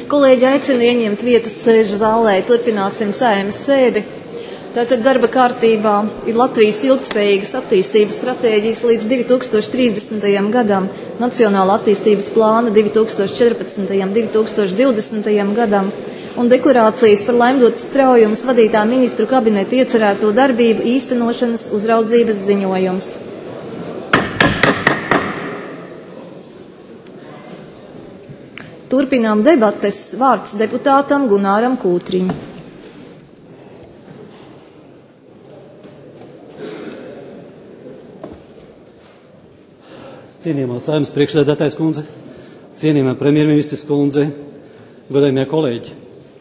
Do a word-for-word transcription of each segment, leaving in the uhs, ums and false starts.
Kolēģi aicina ieņemt vietas sēžu zālē. Turpināsim Saeimas sēdi. Tātad darba kārtībā ir Latvijas ilgtspējīgas attīstības stratēģijas līdz divi tūkstoši trīsdesmitajam gadam, Nacionāla attīstības plāna divi tūkstoši četrpadsmitajam līdz divi tūkstoši divdesmitajam gadam un deklarācijas par Laimdotas Straujumas vadītā ministru kabineta iecerēto darbību īstenošanas uzraudzības ziņojums. Turpinām debates. Vārds deputātam Gunāram Kūtriņam. Cienījamā Saeimas priekšsēdētājas kundze, cienījamā premjerministres kundze, godājamie kolēģi.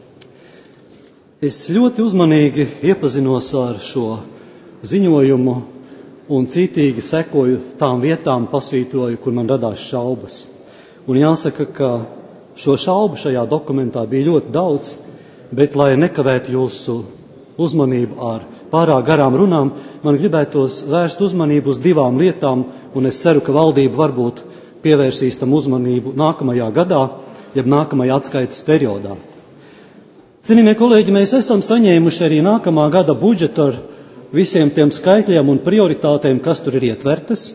Es ļoti uzmanīgi iepazinos ar šo ziņojumu un cītīgi sekoju tām vietām, pasvītroju, kur man radās šaubas. Un jāsaka, ka šo šaubu šajā dokumentā bija ļoti daudz, bet, lai nekavētu jūsu uzmanību ar pārāk garām runām, man gribētos vērst uzmanību uz divām lietām, un es ceru, ka valdība varbūt pievērsīs tam uzmanību nākamajā gadā, jeb nākamajā atskaites periodā. Cienījamie kolēģi, mēs esam saņēmuši arī nākamā gada budžetu ar visiem tiem skaitļiem un prioritātēm, kas tur ir ietvertas.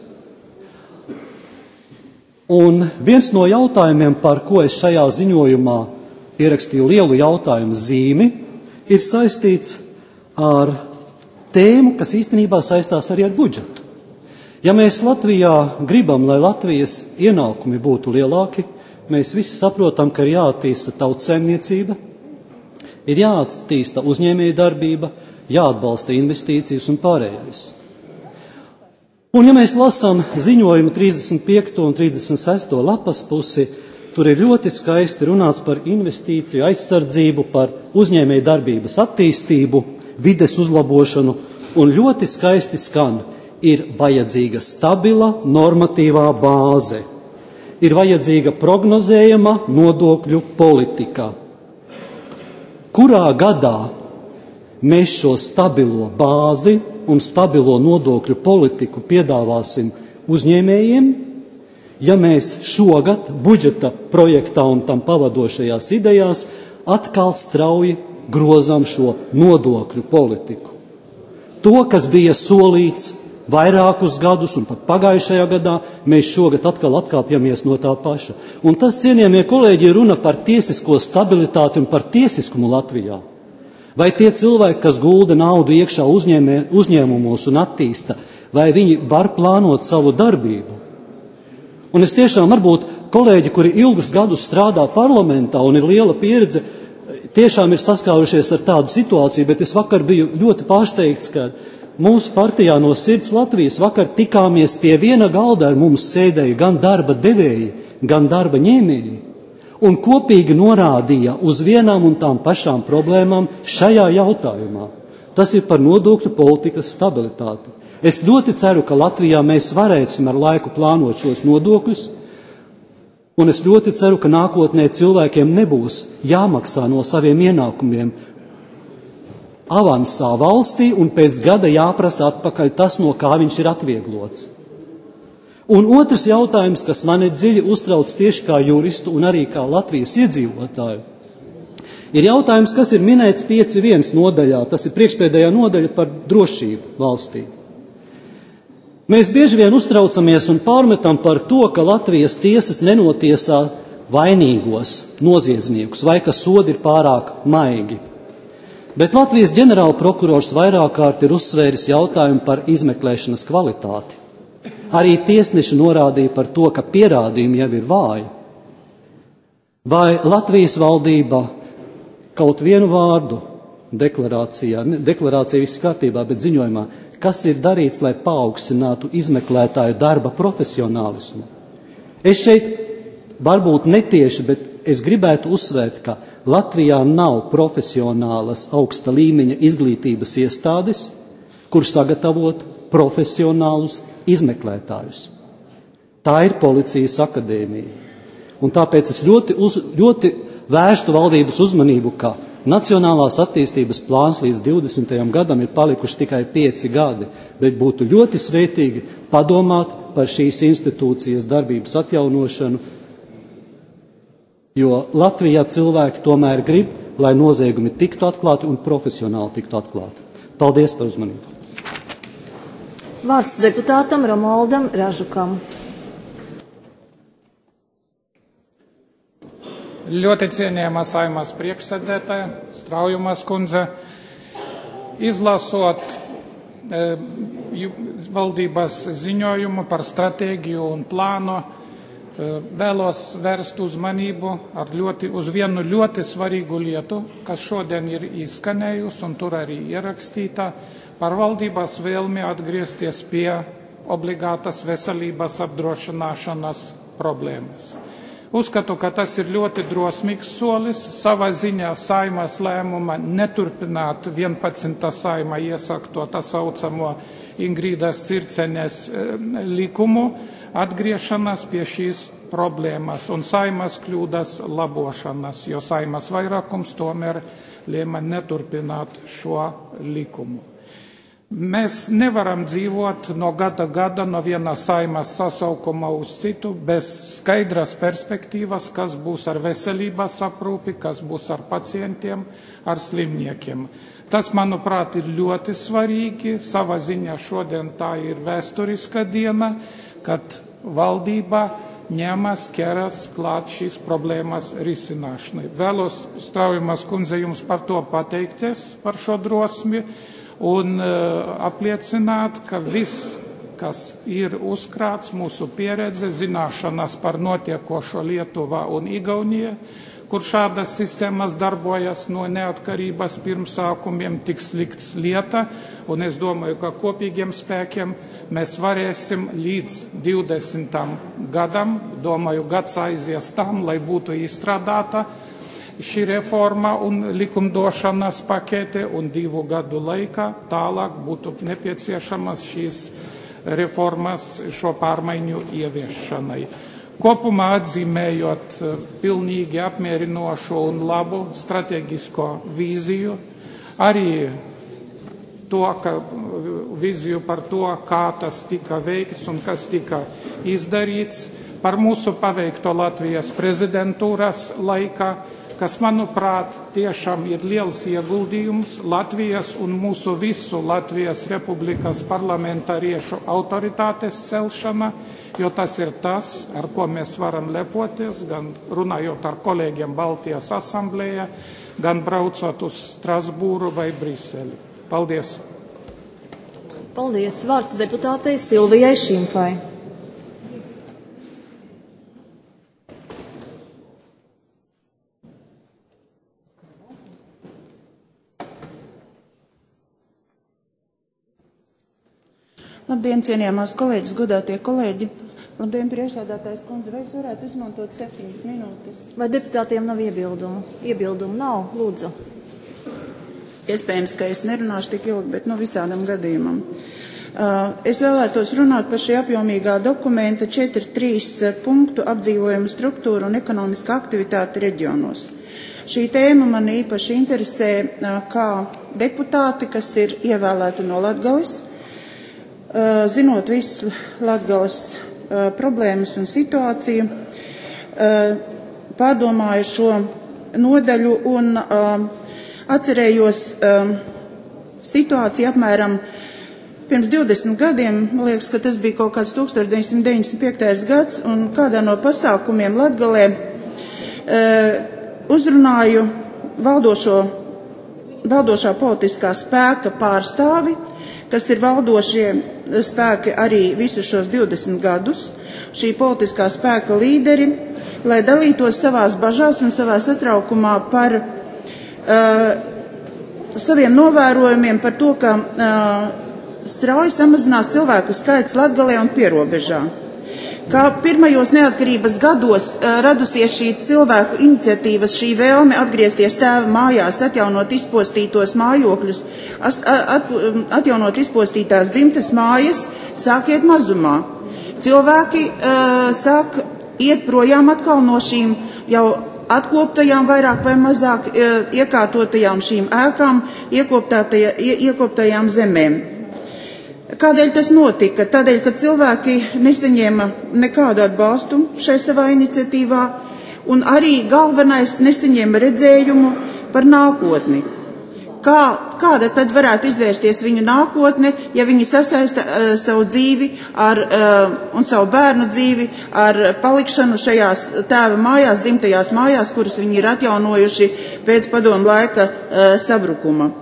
Un viens no jautājumiem, par ko es šajā ziņojumā ierakstīju lielu jautājumu zīmi, ir saistīts ar tēmu, kas īstenībā saistās arī ar budžetu. Ja mēs Latvijā gribam, lai Latvijas ienākumi būtu lielāki, mēs visi saprotam, ka ir jāattīsta tautsaimniecība, ir jāattīsta uzņēmēja darbība, jāatbalsta investīcijas un pārējais. Un ja mēs lasām ziņojumu trīsdesmit piekto un trīsdesmit sesto lapas pusi, tur ir ļoti skaisti runāts par investīciju aizsardzību, par uzņēmēja darbības attīstību, vides uzlabošanu, un ļoti skaisti skan, ir vajadzīga stabila normatīvā bāze, ir vajadzīga prognozējama nodokļu politika. Kurā gadā mēs šo stabilo bāzi un stabilo nodokļu politiku piedāvāsim uzņēmējiem, ja mēs šogad budžeta projektā un tam pavadošajās idejās atkal strauji grozam šo nodokļu politiku. To, kas bija solīts vairākus gadus un pat pagājušajā gadā, mēs šogad atkal atkāpjamies no tā paša. Un tas, cienījamie kolēģi, ir runa par tiesisko stabilitāti un par tiesiskumu Latvijā. Vai tie cilvēki, kas gulda naudu iekšā uzņēmē, uzņēmumos un attīsta, vai viņi var plānot savu darbību? Un es tiešām varbūt kolēģi, kuri ilgus gadus strādā parlamentā un ir liela pieredze, tiešām ir saskārušies ar tādu situāciju, bet es vakar biju ļoti pārsteigts, ka mūsu partijā no Sirds Latvijas vakar tikāmies pie viena galda, ar mums sēdēja gan darba devēji, gan darba ņēmēji. Un kopīgi norādīja uz vienām un tām pašām problēmām šajā jautājumā. Tas ir par nodokļu politikas stabilitāti. Es ļoti ceru, ka Latvijā mēs varēsim ar laiku plānot šos nodokļus, un es ļoti ceru, ka nākotnē cilvēkiem nebūs jāmaksā no saviem ienākumiem avansā valstī, un pēc gada jāprasa atpakaļ tas, no kā viņš ir atvieglots. Un otrs jautājums, kas mani dziļi uztrauc tieši kā juristu un arī kā Latvijas iedzīvotāju, ir jautājums, kas ir minēts pieci viens nodaļā, tas ir priekšpēdējā nodaļa par drošību valstī. Mēs bieži vien uztraucamies un pārmetam par to, ka Latvijas tiesas nenotiesā vainīgos noziedzniekus vai ka sodi ir pārāk maigi. Bet Latvijas ģenerālprokurors vairāk kārt ir uzsvēris jautājumu par izmeklēšanas kvalitāti. Arī tiesneši norādīja par to, ka pierādījumi jau ir vāji. Vai Latvijas valdība kaut vienu vārdu deklarācijā, deklarācija viss kārtībā, bet ziņojumā, kas ir darīts, lai paaugstinātu izmeklētāju darba profesionālismu? Es šeit varbūt netieši, bet es gribētu uzsvērt, ka Latvijā nav profesionālas augsta līmeņa izglītības iestādes, kur sagatavot profesionālus izmeklētājus. Tā ir Policijas akadēmija. Un tāpēc es ļoti, uz, ļoti vērstu valdības uzmanību, ka Nacionālās attīstības plāns līdz divdesmitajam gadam ir palikuši tikai pieci gadi, bet būtu ļoti svētīgi padomāt par šīs institūcijas darbības atjaunošanu Jo Latvijā cilvēki tomēr grib, lai noziegumi tiktu atklāti un profesionāli tiktu atklāti. Paldies par uzmanību. Vārds deputātam Romualdam Ražukam. Ļoti cienījamā Saeimas priekšsēdētāja, Straujumas kundze, izlasot e, valdības ziņojumu par stratēģiju un plānu, e, vēlos vērst uzmanību ar ļoti, uz vienu ļoti svarīgu lietu, kas šodien ir izskanējusi un tur arī ierakstīta, par valdības vēlmi atgriezties pie obligātas veselības apdrošināšanas problēmas. Uzskatu, ka tas ir ļoti drosmīgs solis, savā ziņā Saeimas lēmuma neturpināt vienpadsmitā Saeima iesakto tā saucamo Ingrīdas Circenes likumu, atgriešanās pie šīs problēmas un Saeimas kļūdas labošanas, jo Saeimas vairākums tomēr lēma neturpināt šo likumu. Mēs nevaram dzīvot no gada gada no viena Saeimas sasaukuma uz citu bez skaidras perspektīvas, kas būs ar veselības aprūpi, kas būs ar pacientiem, ar slimniekiem. Tas, manuprāt, ir ļoti svarīgi. Savā ziņā šodien tā ir vēsturiska diena, kad valdība ņemas, ķeras klāt šīs problēmas risināšanai. Vēlos, Straujumas kundze, jums par to pateikties, par šo drosmi, un uh, apliecināt, ka viss, kas ir uzkrāts mūsu pieredze, zināšanas par notiekošo Lietuvā un Igaunijā, kur šādas sistēmas darbojas no neatkarības pirmsākumiem, tiks likts lieta, un es domāju, ka kopīgiem spēkiem mēs varēsim līdz divdesmitam gadam, domāju, gads aizies tam, lai būtu izstrādāta šī reforma un likumdošanas pakete, un divu gadu laikā tālāk būtu nepieciešamas šīs reformas šo pārmaiņu ieviešanai. Kopumā atzīmējot pilnīgi apmierinošu un labu strateģisko vīziju, arī to, ka vīziju par to, kā tas tika veikts un kas tika izdarīts, par mūsu paveikto Latvijas prezidentūras laikā, kas, manuprāt, tiešām ir liels ieguldījums Latvijas un mūsu visu Latvijas Republikas parlamentāriešu autoritātes celšana, jo tas ir tas, ar ko mēs varam lepoties, gan runājot ar kolēģiem Baltijas asamblējā, gan braucot uz Strasbūru vai Briseli. Paldies! Paldies! Vārds deputātei Silvijai Šimfai. Labdien, cienījamās kolēģis, godātie kolēģi. Labdien, priekšsēdētājs kundze, vai es varētu izmantot septiņas minūtes? Vai deputātiem nav iebildumu? Iebildumu nav, lūdzu. Iespējams, ka es nerunāšu tik ilgi, bet nu visādam gadījumam. Es vēlētos runāt par šī apjomīgā dokumenta četri trīs punktu apdzīvojumu struktūru un ekonomiskā aktivitāte reģionos. Šī tēma man īpaši interesē kā deputāti, kas ir ievēlēti no Latgales, zinot visas Latgales problēmas un situāciju, pārdomāju šo nodaļu un atcerējos situāciju apmēram pirms divdesmit gadiem, man liekas, ka tas bija kaut kāds tūkstoš deviņsimt deviņdesmit piektais gads, un kādā no pasākumiem Latgalē uzrunāju valdošo, valdošā politiskā spēka pārstāvi, kas ir valdošie spēki arī visus šos divdesmit gadus, šī politiskā spēka līderi, lai dalītos savās bažās un savā satraukumā par uh, saviem novērojumiem par to, ka uh, strauji samazinās cilvēku skaits Latgalē un pierobežā. Kā pirmajos neatkarības gados uh, radusies šī cilvēku iniciatīvas, šī vēlme atgriezties tēva mājās, atjaunot izpostītos mājokļus, at, at, atjaunot izpostītās dzimtes mājas, sāk iet mazumā. Cilvēki uh, sāk iet projām atkal no šīm jau atkoptajām, vairāk vai mazāk uh, iekārtotajām šīm ēkām, iekoptajām zemēm. Kādēļ tas notika? Tādēļ, ka cilvēki nesaņēma nekādu atbalstu šai savā iniciatīvā, un arī galvenais nesaņēma redzējumu par nākotni. Kā, kāda tad varētu izvērsties viņu nākotne, ja viņi sasaista uh, savu dzīvi ar, uh, un savu bērnu dzīvi ar palikšanu šajās tēva mājās, dzimtajās mājās, kuras viņi ir atjaunojuši pēc padomu laika uh, sabrukuma.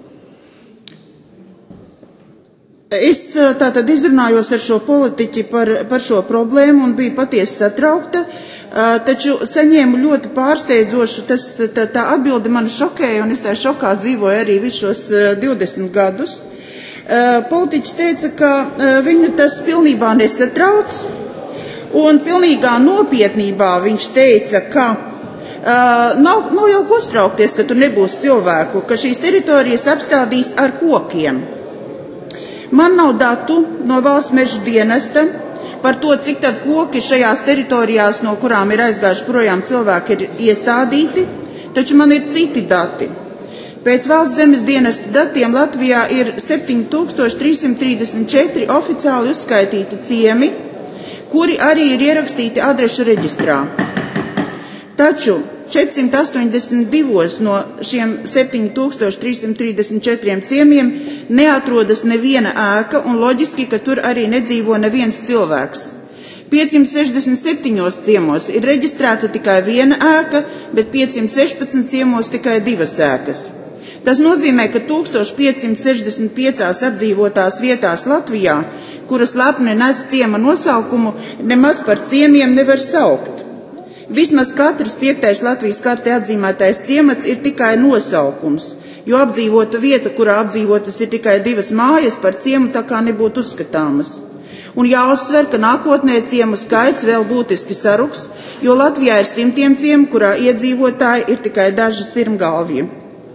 Es uh, tātad izrunājos ar šo politiķi par, par šo problēmu un biju patiesi satraukta. Uh, taču saņēmu ļoti pārsteidzošu, tas, tā, tā atbilde mani šokēja, un es tā šokā dzīvoju arī visus šos uh, divdesmit gadus. Uh, politiķis teica, ka uh, viņu tas pilnībā nesatrauc, un pilnīgā nopietnībā viņš teica, ka uh, nav, nav jau ko uztraukties, ka tur nebūs cilvēku, ka šīs teritorijas apstādīs ar kokiem. Man nav datu no valsts mežu dienesta par to, cik tad koki šajās teritorijās, no kurām ir aizgājuši projām cilvēki, ir iestādīti, taču man ir citi dati. Pēc valsts zemes dienesta datiem Latvijā ir septiņi tūkstoši trīs simti trīsdesmit četri oficiāli uzskaitīti ciemi, kuri arī ir ierakstīti adrešu reģistrā. Taču četrsimt astoņdesmit divi no šiem septiņi tūkstoši trīs simti trīsdesmit četriem ciemiem neatrodas neviena ēka, un loģiski, ka tur arī nedzīvo neviens cilvēks. piecsimt sešdesmit septiņos ciemos ir reģistrēta tikai viena ēka, bet piecsimt sešpadsmit ciemos tikai divas ēkas. Tas nozīmē, ka tūkstoš piecsimt sešdesmit piecās apdzīvotās vietās Latvijā, kuras lepni nes ciema nosaukumu, nemaz par ciemiem nevar saukt. Vismaz katrs piektais Latvijas kartē atzīmētais ciemats ir tikai nosaukums, jo apdzīvota vieta, kurā apdzīvotas ir tikai divas mājas, par ciemu tā kā nebūtu uzskatāmas. Un jāuzsver, ka nākotnē ciemu skaits vēl būtiski saruks, jo Latvijā ir simtiem ciemu, kurā iedzīvotāji ir tikai daži sirmgalvji.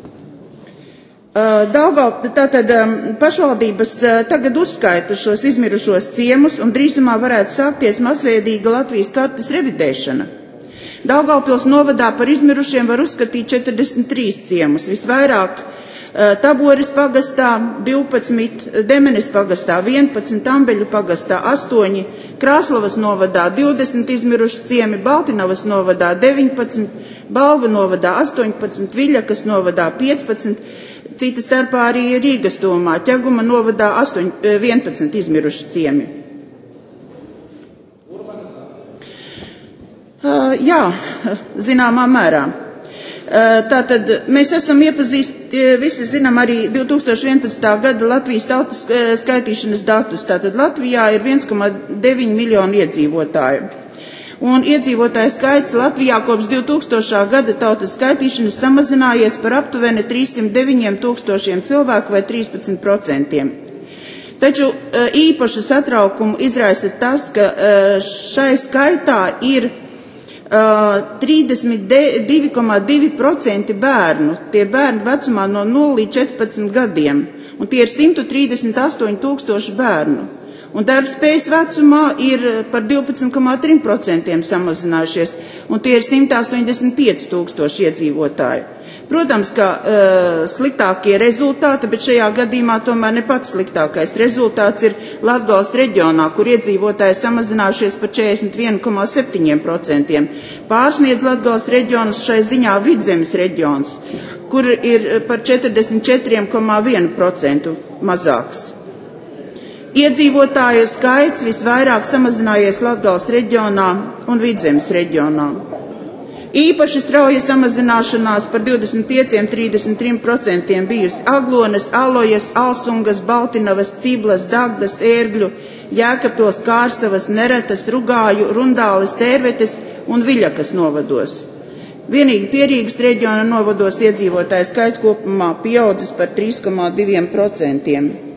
Daugavp, tātad pašvaldības tagad uzskaita šos izmirušos ciemus, un drīzumā varētu sākties masveidīga Latvijas kartes revidēšana. Daugavpils novadā par izmirušiem var uzskatīt četrdesmit trīs ciemus, visvairāk Taboris pagastā divpadsmit, Demenes pagastā vienpadsmit, Tambeļu pagastā astoņi, Krāslavas novadā divdesmit izmiruši ciemi, Baltinavas novadā deviņpadsmit, Balvu novadā astoņpadsmit, Viļakas novadā piecpadsmit, cita starpā arī Rīgas domā, Ķeguma novadā astoņ, vienpadsmit izmiruši ciemi. Uh, jā, zināmā mērā. Uh, tātad mēs esam iepazīsti, visi zinām arī divi tūkstoši vienpadsmitā gada Latvijas tautas skaitīšanas datus. Tātad Latvijā ir viens komats deviņi miljoni iedzīvotāju. Un iedzīvotāju skaits Latvijā kopš divtūkstošā gada tautas skaitīšanas samazinājies par aptuveni trīssimt deviņiem tūkstošiem cilvēku vai trīspadsmit procentiem. Taču uh, īpašu satraukumu izraisa tas, ka uh, šai skaitā ir trīsdesmit divi komats divi procenti bērnu, tie bērni vecumā no nulles līdz četrpadsmit gadiem, un tie ir simt trīsdesmit astoņi tūkstoši bērnu. Un darbspējas vecumā ir par divpadsmit komats trīs procenti samazinājušies, un tie ir simt astoņdesmit pieci tūkstoši iedzīvotāji. Protams, ka uh, sliktākie rezultāti, bet šajā gadījumā tomēr ne pats sliktākais rezultāts ir Latgales reģionā, kur iedzīvotāji samazinājušies par četrdesmit viens komats septiņi procenti. Pārsniedz Latgales reģionus šai ziņā Vidzemes reģions, kur ir par četrdesmit četri komats viens procents mazāks. Iedzīvotāju skaits visvairāk samazinājies Latgales reģionā un Vidzemes reģionā. Īpaši strauja samazināšanās par divdesmit pieci līdz trīsdesmit trim procentiem bijusi Aglones, Alojas, Alsungas, Baltinavas, Ciblas, Dagdas, Ērgļu, Jēkabpils, Kārsavas, Neretas, Rugāju, Rundāles, Tērvetes un Viļakas novados. Vienīgi Pierīgas reģiona novados iedzīvotāju skaits kopumā pieaudzis par trīs komats divi procenti.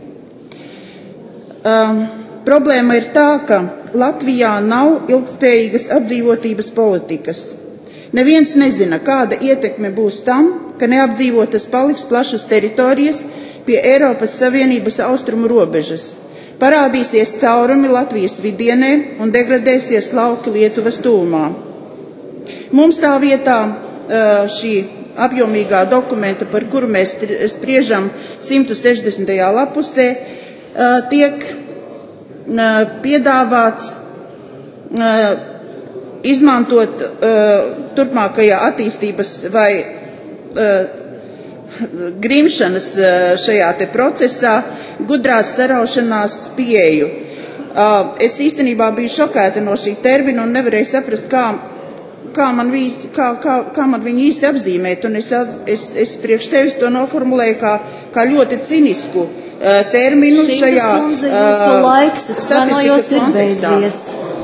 Um, problēma ir tā, ka Latvijā nav ilgtspējīgas apdzīvotības politikas. Neviens nezina, kāda ietekme būs tam, ka neapdzīvotas paliks plašas teritorijas pie Eiropas Savienības austrumu robežas. Parādīsies caurumi Latvijas vidienē un degradēsies lauki Lietuvas tūmā. Mums tā vietā šī apjomīgā dokumenta, par kuru mēs spriežam simt sešdesmitajā lapusē, tiek piedāvāts izmantot uh, turpmākajā attīstības vai uh, grimšanas šajā te procesā gudrās saraušanās pieeju. Es īstenībā biju šokēta no šī termina un nevarēju saprast, kā, kā, man, vi, kā, kā, kā man viņu īsti apzīmēt. Un es, es, es priekš sevis to noformulēju kā, kā ļoti cinisku terminu šajā uh, laiks, statistikas kontekstā.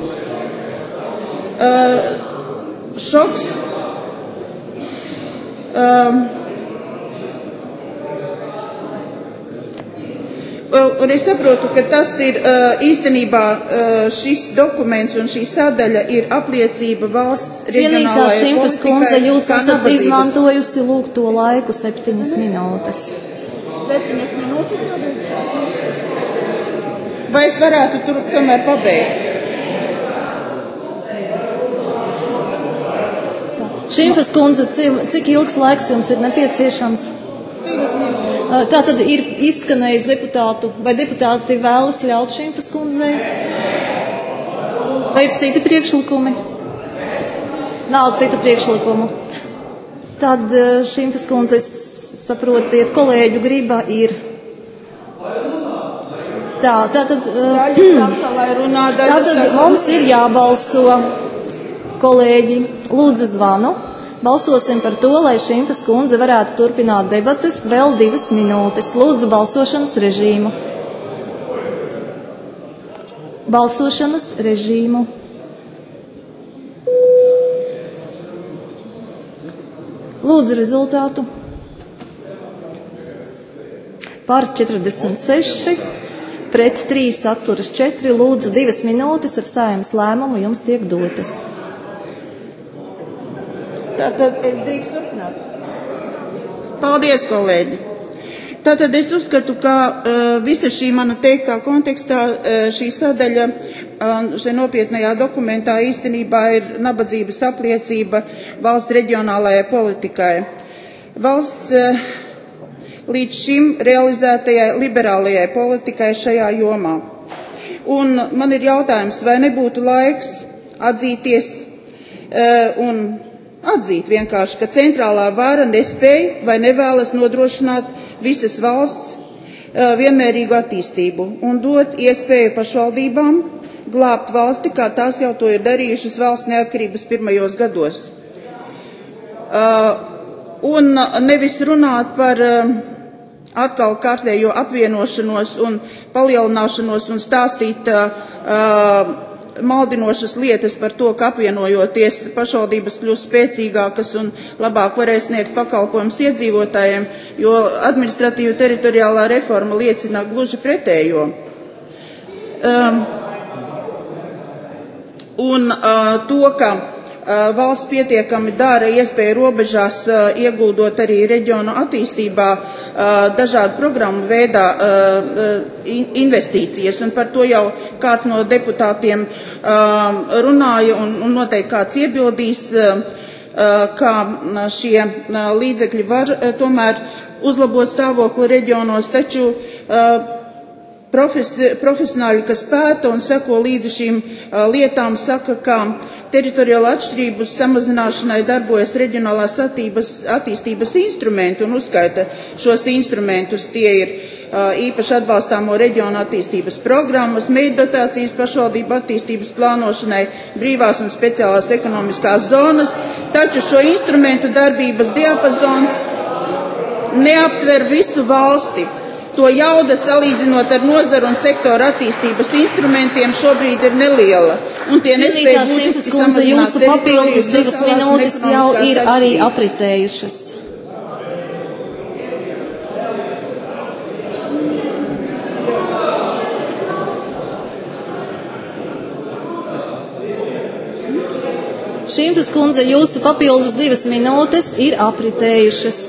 Uh, šoks. Um, Un es saprotu, ka tas ir īstenībā šis dokuments un šī sadaļa ir apliecība valsts reģionālajai politikai. Cienītā kundze, jūs esat izmantojusi lūk to laiku septiņas minūtes. Septiņas minūtes? Vai es varētu tur tomēr pabeigt? Šimfas kundze, cik ilgs laiks jums ir nepieciešams? Tā tad ir izskanējis deputātu, vai deputāti vēlas ļaut Šimfas kundzei? Vai ir citi priekšlikumi? Nav citu priekšlikumu. Tad Šimfas kundze, saprotiet, kolēģu griba ir. Tā, tātad, tātad mums ir jābalso, kolēģi, lūdzu zvanu. Balsosim par to, lai Šimfas kundze varētu turpināt debates vēl divas minūtes. Lūdzu balsošanas režīmu. Balsošanas režīmu. Lūdzu rezultātu. Par četrdesmit seši, pret trīs atturas četri. Lūdzu divas minūtes ar Saeimas lēmumu jums tiek dotas. Tātad es drīkstu turpināt. Paldies, kolēģi. Tātad es uzskatu, ka uh, visa šī mana teiktā kontekstā uh, šī sadaļa uh, šajā nopietnajā dokumentā īstenībā ir nabadzības apliecība valsts reģionālajai politikai. Valsts uh, līdz šim realizētajai liberālajai politikai šajā jomā. Un man ir jautājums, vai nebūtu laiks atzīties uh, un atzīt vienkārši, ka centrālā vara nespēja vai nevēlas nodrošināt visas valsts uh, vienmērīgu attīstību un dot iespēju pašvaldībām glābt valsti, kā tās jau to ir darījušas valsts neatkarības pirmajos gados. Uh, un nevis runāt par uh, atkal kārtējo apvienošanos un palielināšanos un stāstīt uh, maldinošas lietas par to, ka apvienojoties pašvaldības kļūst spēcīgākas un labāk varēs sniegt pakalpojumus iedzīvotājiem, jo administratīva teritoriālā reforma liecina gluži pretējo. Um, un uh, to, ka uh, valsts pietiekami dara iespēju robežās uh, ieguldot arī reģionu attīstībā dažādu programmu veidā investīcijas, un par to jau kāds no deputātiem runāja, un, un noteikti kāds iebildīs, kā šie līdzekļi var tomēr uzlabot stāvokli reģionos, taču profesi, profesionāļi, kas pēta un seko līdzi šīm lietām, saka, ka teritoriāla atšķirību samazināšanai darbojas reģionālās attīstības instrumenti un uzskaita šos instrumentus. Tie ir uh, īpaši atbalstāmo reģionu attīstības programmas, mērķdotācijas pašvaldību attīstības plānošanai, brīvās un speciālās ekonomiskās zonas, taču šo instrumentu darbības diapazons neaptver visu valsti. To jauda salīdzinot ar nozaru un sektoru attīstības instrumentiem šobrīd ir neliela. Un tie nespēja būtiski samazināt jūsu papildus divas minūtes jau ir arī apritējušas. Šimfas kundze, jūsu papildus divas minūtes ir apritējušas.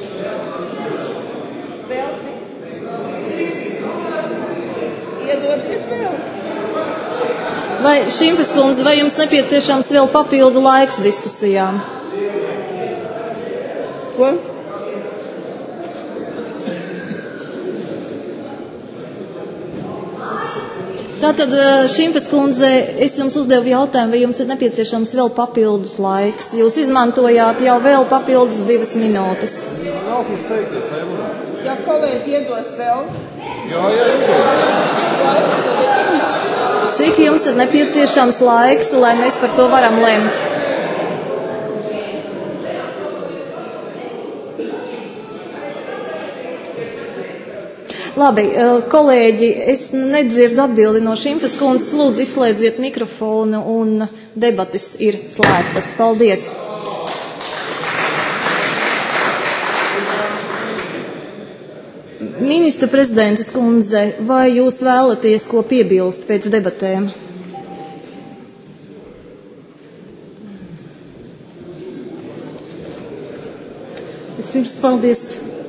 Vai, Šimfas kundze, vai jums nepieciešams vēl papildu laiks diskusijām? Ko? Tātad, Šimfes kundze, es jums uzdevu jautājumu, vai jums ir nepieciešams vēl papildus laiks. Jūs izmantojāt jau vēl papildus divas minūtes. Nav kurš teikties, vai runā? Ja kolēģi iedos vēl? Jā, jā, jā. Cik jums ir nepieciešams laiks, lai mēs par to varam lemt? Labi, kolēģi, es nedzirdu atbildi no Šimfes kundzes. Lūdzu, izslēdziet mikrofonu un debates ir slēgtas. Paldies! Ministra prezidentes kundze, vai jūs vēlaties ko piebilst pēc debatēm? Vispirms paldies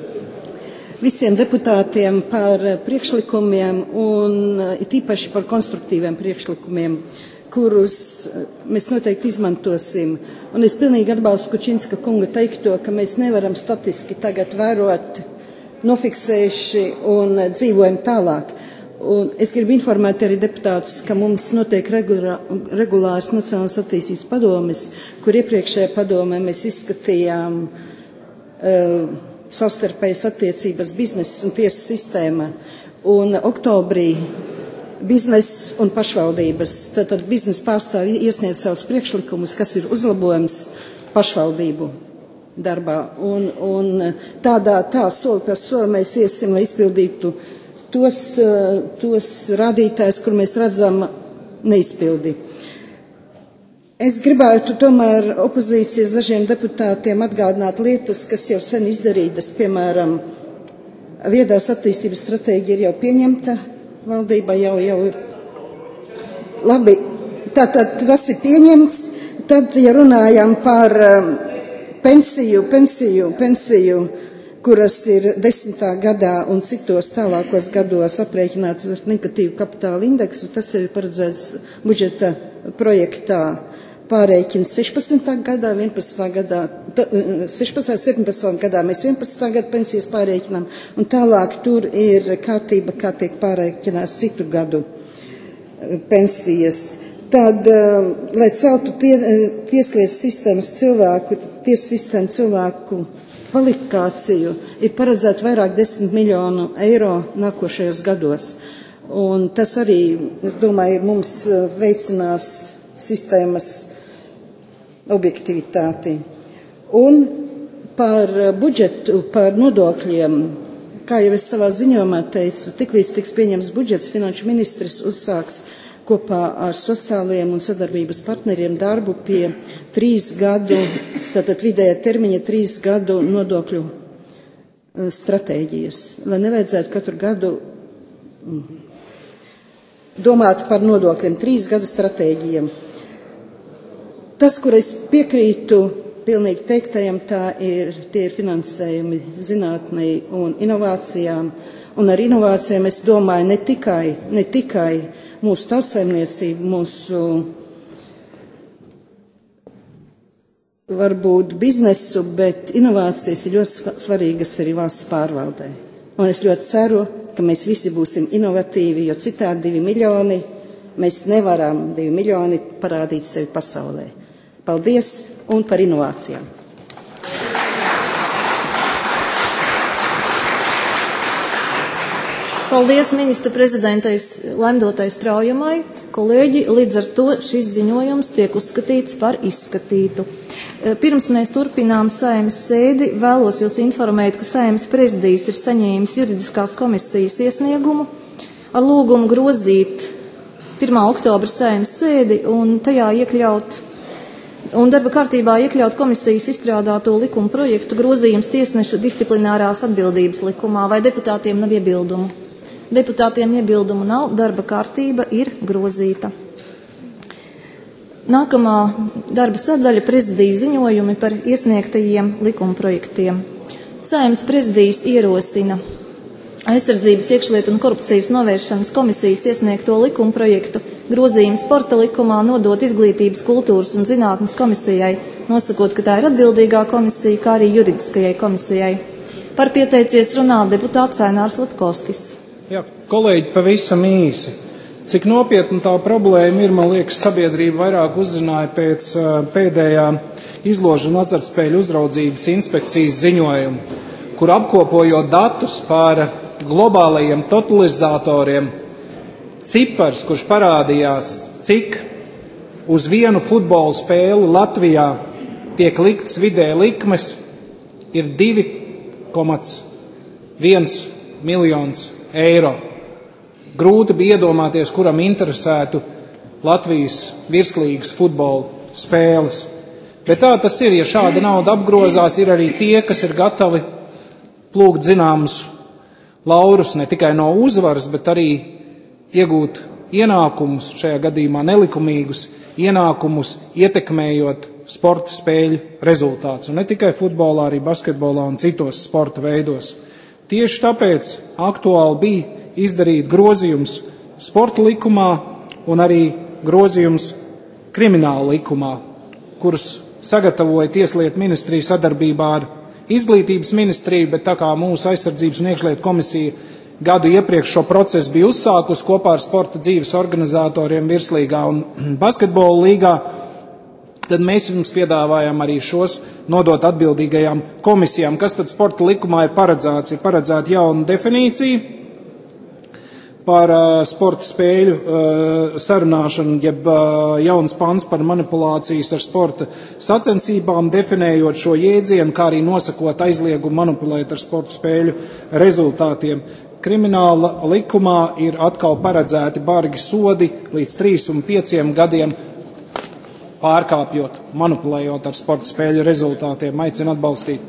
visiem deputātiem par priekšlikumiem un it īpaši par konstruktīviem priekšlikumiem, kurus mēs noteikti izmantosim. Un es pilnīgi atbalstu Kučinska kunga teikto, ka mēs nevaram statiski tagad vērot nofiksējuši un dzīvojam tālāk. Un es gribu informēt arī deputātus, ka mums notiek regulā, regulārs Nacionālās attīstības padomes, kur iepriekšējā padomē mēs izskatījām uh, savstarpējas attiecības biznesa un tiesu sistēma. Un oktobrī biznesa un pašvaldības, tātad biznesa pārstāvji iesniedz savus priekšlikumus, kas ir uzlabojums pašvaldību darbā. Un, un tādā tā soli par soli mēs iesim, lai izpildītu tos, tos rādītājus, kur mēs redzam neizpildi. Es gribētu tomēr opozīcijas dažiem deputātiem atgādināt lietas, kas jau sen izdarītas. Piemēram, viedās attīstības stratēģija ir jau pieņemta valdībā, jau, jau labi, tātad tas ir pieņemts. Tad, ja runājam par pensiju, pensiju, pensiju, kuras ir desmitā gadā un citos tālākos gados aprēķinātas ar negatīvu kapitāla indeksu, tas ir paredzēts budžeta projektā. Pārēķins sešpadsmitā gadā, vienpadsmitā gadā, sešpadsmitā, septiņpadsmitā gadā mēs vienpadsmitā gada pensijas pārēķinām, un tālāk tur ir kārtība, kā tiek pārēķinās citu gadu pensijas. Tad, lai celtu ties, tieslietu sistēmas cilvēku, tiesu sistēmu cilvēku kvalifikāciju, ir paredzēta vairāk desmit miljonu eiro nākošajos gados. Un tas arī, es domāju, mums veicinās sistēmas objektivitāti. Un par budžetu, par nodokļiem, kā jau es savā ziņojumā teicu, tiklīdz tiks pieņems budžets, finanšu ministrs uzsāks kopā ar sociālajiem un sadarbības partneriem darbu pie trīs gadu, tātad vidējā termiņa trīs gadu nodokļu stratēģijas, lai nevajadzētu katru gadu domāt par nodokļiem, trīs gadu stratēģijām. Tas, kur es piekrītu pilnīgi teiktajam, tā ir, tie ir finansējumi zinātnei un inovācijām. Un ar inovācijām es domāju ne tikai, ne tikai mūsu tautsaimniecību, mūsu varbūt biznesu, bet inovācijas ir ļoti svarīgas arī valsts pārvaldē. Un es ļoti ceru, ka mēs visi būsim inovatīvi, jo citādi divi miljoni, mēs nevaram divi miljoni parādīt sevi pasaulē. Paldies un par inovācijām. Paldies ministra prezidentais Lemdotai Straujamai. Kolēģi, līdz ar to šis ziņojums tiek uzskatīts par izskatītu. Pirms mēs turpinām Saeimas sēdi, vēlos jūs informēt, ka Saeimas prezidijs ir saņēmis juridiskās komisijas iesniegumu ar lūgumu grozīt pirmā oktobra Saeimas sēdi un tajā iekļaut un darba kārtībā iekļaut komisijas izstrādāto likuma projektu grozījums tiesnešu disciplinārās atbildības likumā. Vai deputātiem nav iebildumu? Deputātiem iebildumu nav, darba kārtība ir grozīta. Nākamā darba sadaļa prezidija ziņojumi par iesniegtajiem likuma projektiem. Saeimas prezidijs ierosina Aizsardzības, iekšlietu un korupcijas novēršanas komisijas iesniegto likuma projektu grozījumu sporta likumā nodot Izglītības, kultūras un zinātnes komisijai, nosakot, ka tā ir atbildīgā komisija, kā arī juridiskajai komisijai. Par pieteicies runā deputāts Ainārs Latkovskis. Jā, kolēģi, pavisam īsi. Cik nopietna tā problēma ir, man liekas, sabiedrība vairāk uzzināja pēc pēdējā izložu un azartspēļu uzraudzības inspekcijas ziņojumu, kur apkopojot datus par globālajiem totalizatoriem, cipars, kurš parādījās, cik uz vienu futbola spēli Latvijā tiek likts vidē likmes, ir divi komats viens miljons eiro. Grūti bija iedomāties, kuram interesētu Latvijas virslīgas futbola spēles. Bet tā tas ir, ja šāda nauda apgrozās, ir arī tie, kas ir gatavi plūgt zināmus laurus ne tikai no uzvaras, bet arī iegūt ienākumus, šajā gadījumā nelikumīgus ienākumus, ietekmējot sporta spēļu rezultātus. Un ne tikai futbolā, arī basketbolā un citos sporta veidos. Tieši tāpēc aktuāli bija izdarīt grozījums sporta likumā un arī grozījums krimināla likumā, kurus sagatavoja Tieslietu ministrija sadarbībā ar Izglītības ministriju, bet tā kā mūsu aizsardzības un iekšlietu komisija gadu iepriekš šo procesu bija uzsākusi kopā ar sporta dzīves organizatoriem virslīgā un basketbola līgā, tad mēs jums piedāvājam arī šos nodot atbildīgajām komisijām. Kas tad sporta likumā ir paredzēts? Ir paredzēta jauna definīcija par uh, sporta spēļu uh, sarunāšanu, jeb uh, jauns pants par manipulācijas ar sporta sacensībām, definējot šo jēdzienu, kā arī nosakot aizliegumu manipulēt ar sporta spēļu rezultātiem. Krimināla likumā ir atkal paredzēti bargi sodi līdz trīs un pieciem gadiem pārkāpjot, manipulējot ar sporta spēļu rezultātiem. Aicinu atbalstīt.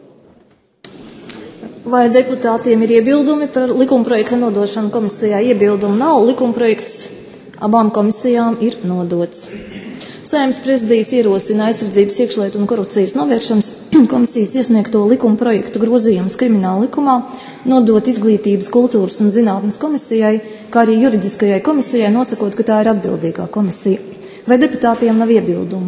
Vai deputātiem ir iebildumi par likumprojekta nodošanu komisijā? Iebildumu nav, likumprojekts abām komisijām ir nodots. Saeimas prezidijas ierosina aizsardzības, iekšlietu un korupcijas novēršanas komisijas iesniegto likumprojektu grozījumus krimināla likumā nodot Izglītības, kultūras un zinātnes komisijai, kā arī juridiskajai komisijai, nosakot, ka tā ir atbildīgā komisija. Vai deputātiem nav iebildumu?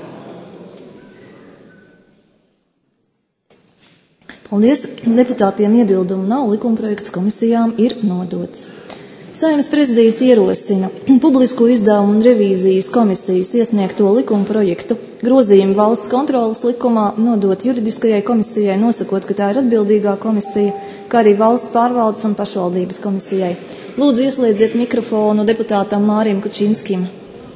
Paldies. Deputātiem iebildumu nav, likumprojekts komisijām ir nodots. Saeimas prezidijas ierosina publisko izdevumu un revīzijas komisijas iesniegto likumprojektu grozījumu valsts kontrolas likumā nodot juridiskajai komisijai, nosakot, ka tā ir atbildīgā komisija, kā arī valsts pārvaldes un pašvaldības komisijai. Lūdzu, ieslēdziet mikrofonu deputātam Mārim Kučinskim.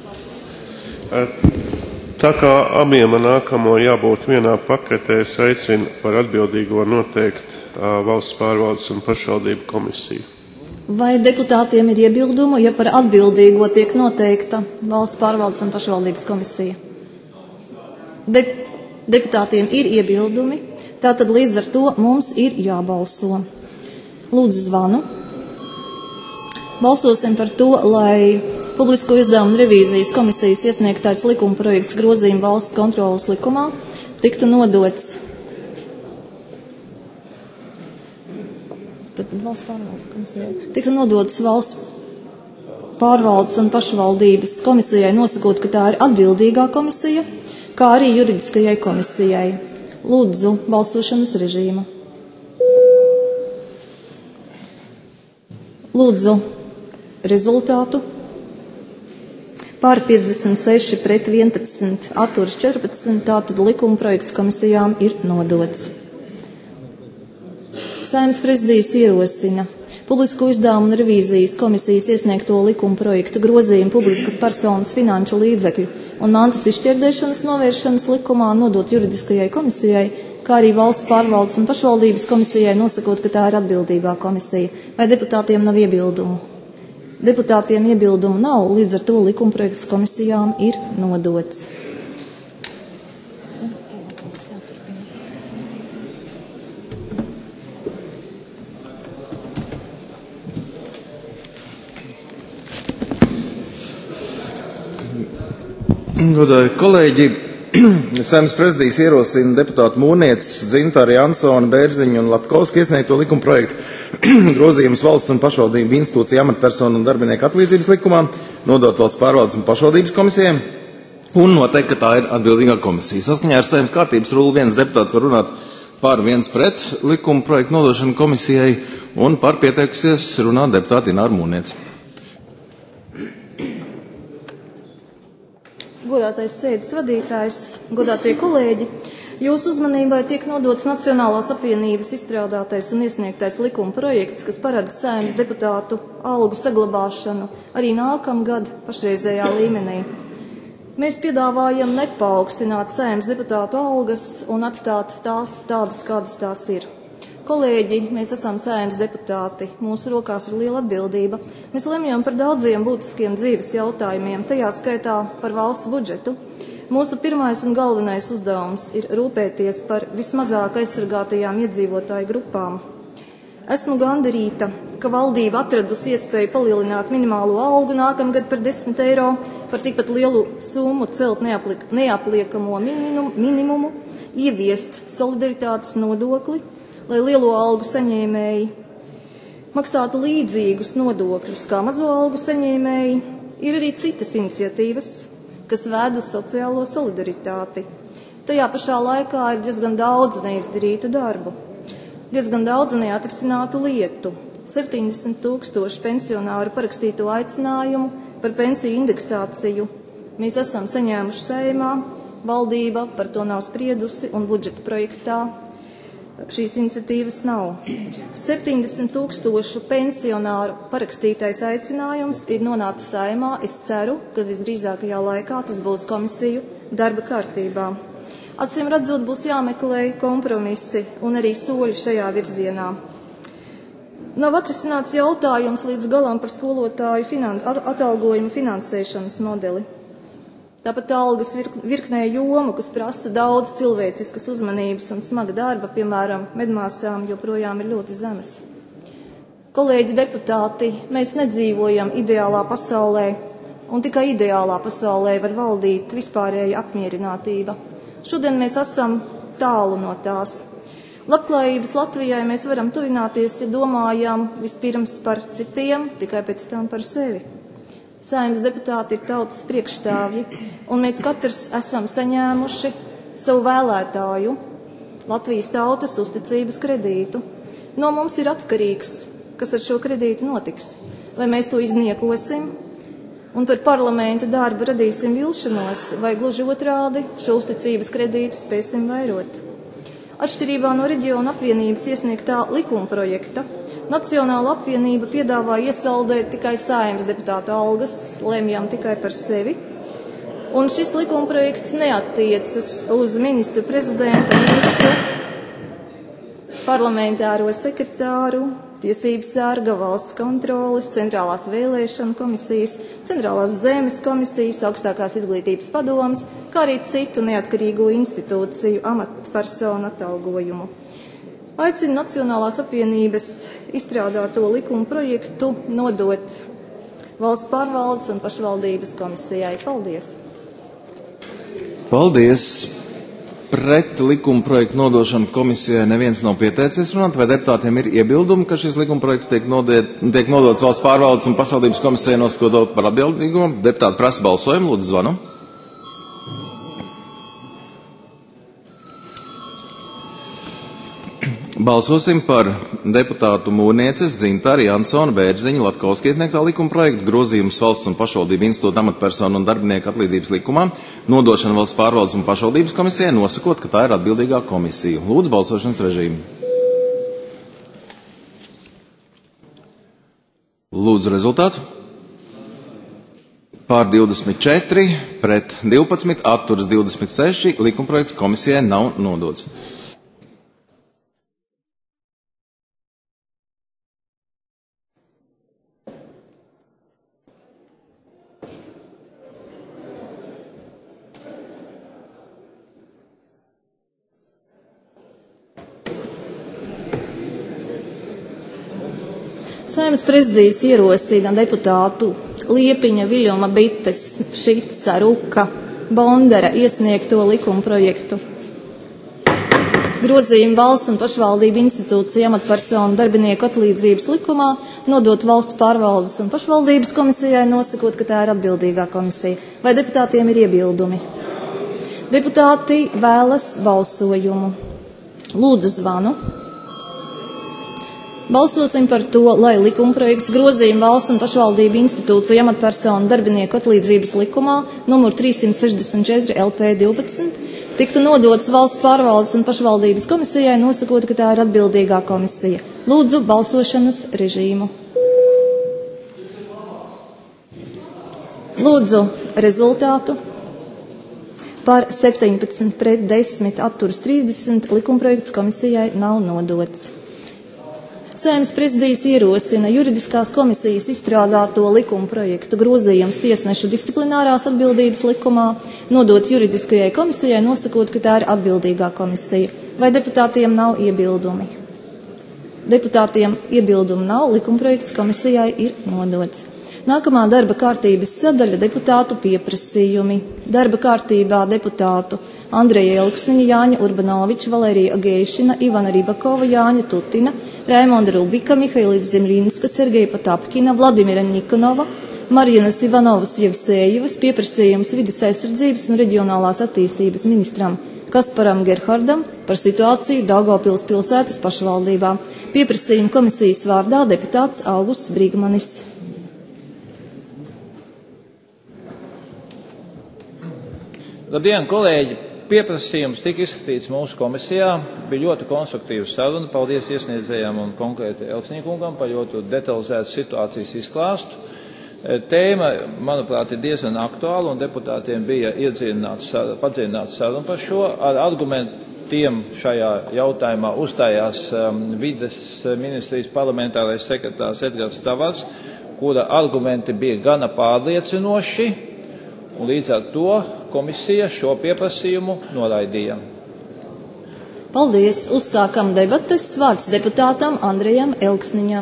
Tā kā abiem nākamo jābūt vienā paketē, es aicinu par atbildīgo noteikt valsts pārvaldes un pašvaldību komisiju. Vai deputātiem ir iebildumu, ja par atbildīgo tiek noteikta valsts pārvaldes un pašvaldības komisija? De, deputātiem ir iebildumi, tātad līdz ar to mums ir jābalso. Lūdzu zvanu. Balsosim par to, lai publisko izdevumu un revīzijas komisijas iesniegtais likuma projekts grozījuma valsts kontrolas likumā tiktu nodots tad valsts pārvaldes komisijai. Tiktu nodots valsts pārvaldes un pašvaldības komisijai, nosakot, ka tā ir atbildīgā komisija, kā arī juridiskajai komisijai. Lūdzu, balsošanas režīmu. Lūdzu, rezultātu. Pār piecdesmit seši pret vienpadsmit, atturas četrpadsmit, tātad likuma projekts komisijām ir nodots. Saeimas prezidijas ierosina publisko izdevumu un revīzijas komisijas iesniegto likuma projektu grozījumu publiskas personas finanšu līdzekļu un mantas izšķirdēšanas novēršanas likumā nodot juridiskajai komisijai, kā arī valsts pārvaldes un pašvaldības komisijai, nosakot, ka tā ir atbildīgā komisija. Vai deputātiem nav iebildumu? Deputātiem iebildumu nav, līdz ar to likumprojekts komisijām ir nodots. Godāji kolēģi, Saeimas prezidijas ierosina deputātu Mūrnietes, Dzintaru, Jansonu, Bērziņu un Latkovsku iesniegto likumprojektu grozījumus valsts un pašvaldību institūciju amatpersonu un darbinieku atlīdzības likumā, nodot valsts pārvaldes un pašvaldības komisijām un noteikt, ka tā ir atbildīgā komisija. Saskaņā ar Saeimas kārtības rulu viens deputāts var runāt par viens pret likumprojektu nodošanu komisijai un par pieteikusies runāt deputāti Ināra Mūrniece. godātais sēdes vadītājs, godātie kolēģi, jūsu uzmanībai tiek nodots Nacionālās apvienības izstrādātais un iesniegtais likuma projekts, kas paredz Saeimas deputātu algu saglabāšanu arī nākamgad pašreizējā līmenī. Mēs piedāvājam nepaukstināt Saeimas deputātu algas un atstāt tās tādas, kādas tās ir. Kolēģi, mēs esam Saeimas deputāti, mūsu rokās ir liela atbildība. Mēs lemjam par daudziem būtiskiem dzīves jautājumiem, tajā skaitā par valsts budžetu. Mūsu pirmais un galvenais uzdevums ir rūpēties par vismazāk aizsargātajām iedzīvotāju grupām. Esmu gandarīta, ka valdība atradusi iespēju palielināt minimālo algu nākamgad par desmit eiro, par tikpat lielu summu celt neaplik neapliekamo minimumu, minimumu, ieviest solidaritātes nodokli, lai lielo algu saņēmēji maksātu līdzīgus nodokļus kā mazo algu saņēmēji. Ir arī citas iniciatīvas, kas ved uz sociālo solidaritāti. Tajā pašā laikā ir diezgan daudz neizdarītu darbu, diezgan daudz neatrisinātu lietu. septiņdesmit tūkstoši pensionāru parakstīto aicinājumu par pensiju indeksāciju mēs esam saņēmuši Saeimā, valdība par to nav spriedusi un budžeta projektā šīs iniciatīvas nav. septiņdesmit tūkstošu pensionāru parakstītais aicinājums ir nonācis Saeimā. Es ceru, ka visdrīzākajā laikā tas būs komisiju darba kārtībā. Acīm redzot, būs jāmeklē kompromisi un arī soļi šajā virzienā. Nav atrisināts jautājums līdz galam par skolotāju finans, atalgojumu finansēšanas modeli. Tāpat algas virknē jomu, kas prasa daudz cilvēciskas uzmanības un smaga darba, piemēram, medmāsām, joprojām ir ļoti zemes. Kolēģi deputāti, mēs nedzīvojam ideālā pasaulē, un tikai ideālā pasaulē var valdīt vispārēja apmierinātība. Šodien mēs esam tālu no tās. Labklājības Latvijai mēs varam tuvināties, ja domājam vispirms par citiem, tikai pēc tam par sevi. Saeimas deputāti ir tautas priekšstāvji, un mēs katrs esam saņēmuši savu vēlētāju, Latvijas tautas uzticības kredītu. No mums ir atkarīgs, kas ar šo kredītu notiks. Vai mēs to izniekosim un par parlamenta darbu radīsim vilšanos, vai gluži otrādi šo uzticības kredītu spēsim vairot. Atšķirībā no reģiona apvienības iesniegtā likuma projekta, Nacionāla apvienība piedāvā iesaldēt tikai Saeimas deputātu algas, lemjam tikai par sevi. Un šis likuma projekts neattiecas uz ministru prezidenta, ministru, parlamentāro sekretāru, tiesību sarga, valsts kontroles, centrālās vēlēšana komisijas, centrālās zemes komisijas, augstākās izglītības padomas, kā arī citu neatkarīgo institūciju amatpersonu atalgojumu. Aicinu Nacionālās apvienības izstrādāto likuma projektu nodot Valsts pārvaldes un pašvaldības komisijai. Paldies! Paldies! Pret likuma projektu nodošanu komisijai neviens nav pieteicies runāt, vai deputātiem ir iebildumi, ka šis likuma projekts tiek, nodiet, tiek nodots Valsts pārvaldes un pašvaldības komisijai noskatot par atbildīgo. Deputāti prasa balsojumu, lūdzu zvanu. Balsosim par deputātu Mūrnieces, Dzintāra, Jansona, Bērziņa, Latkovska iesniegtā likuma projektu grozījumus Valsts un pašvaldību institūta amatpersonu un darbinieku atlīdzības likumā, nodošana Valsts pārvaldes un pašvaldības komisijai, nosakot, ka tā ir atbildīgā komisija. Lūdzu balsošanas režīmu. Lūdzu rezultātu. Pār divdesmit četri, pret divpadsmit, atturas divdesmit seši, likuma projekts komisijai nav nodots. Saeimas prezidijas ierosina deputātu Liepiņa, Viļuma, Bites, Šica, Ruka, Bondara iesniegto likuma projektu. Grozījumu Valsts un pašvaldību institūciju amatpersonu darbinieku atlīdzības likumā nodot Valsts pārvaldes un pašvaldības komisijai, nosakot, ka tā ir atbildīgā komisija. Vai deputātiem ir iebildumi? Deputāti vēlas balsojumu. Lūdzu zvanu. Balsosim par to, lai likumprojekts grozījuma valsts un pašvaldību institūciju amatpersonu darbinieku atlīdzības likumā numur trīssimt sešdesmit četri L P divpadsmit tiktu nodots valsts pārvaldes un pašvaldības komisijai, nosakot, ka tā ir atbildīgā komisija. Lūdzu balsošanas režīmu. Lūdzu rezultātu. Par septiņpadsmit pret desmit atturas trīsdesmit likumprojekts komisijai nav nodots. Saeimas prezidijas ierosina juridiskās komisijas izstrādāto likuma projektu grozījums tiesnešu disciplinārās atbildības likumā, nodot juridiskajai komisijai, nosakot, ka tā ir atbildīgā komisija. Vai deputātiem nav iebildumi? Deputātiem iebildumu nav, likuma projekts komisijai ir nodots. Nākamā darba kārtības sadaļa deputātu pieprasījumi. Darba kārtībā deputātu Andreja Elksniņa, Jāņa Urbanoviča, Valērija Agēšina, Ivana Ribakova, Jāņa Tutina, Raimonda Rubika, Mihailis Zemrīnska, Sergeja Patapkina, Vladimira Nikonova, Marijanas Ivanovas Jevsējevas pieprasījums vides aizsardzības un reģionālās attīstības ministram Kasparam Gerhardam par situāciju Daugavpils pilsētas pašvaldībā. Pieprasījuma komisijas vārdā deputāts Augusts Brīgmanis. Labdien, kolēģi! Pieprasījums tika izskatīts mūsu komisijā, bija ļoti konstruktīva saruna. Paldies iesniedzējām un konkrēti Elksnīkungam par ļoti detalizētu situācijas izklāstu. Tēma, manuprāt, ir diezgan aktuāla un deputātiem bija padziļināta saruna par šo. Ar argumentiem šajā jautājumā uzstājās um, vides ministrijas parlamentārais sekretārs Edgars Tavars, kura argumenti bija gana pārliecinoši. Un līdz ar to komisija šo pieprasījumu noraidīja. Paldies! Uzsākam debates. Vārds deputātam Andrejam Elksniņam.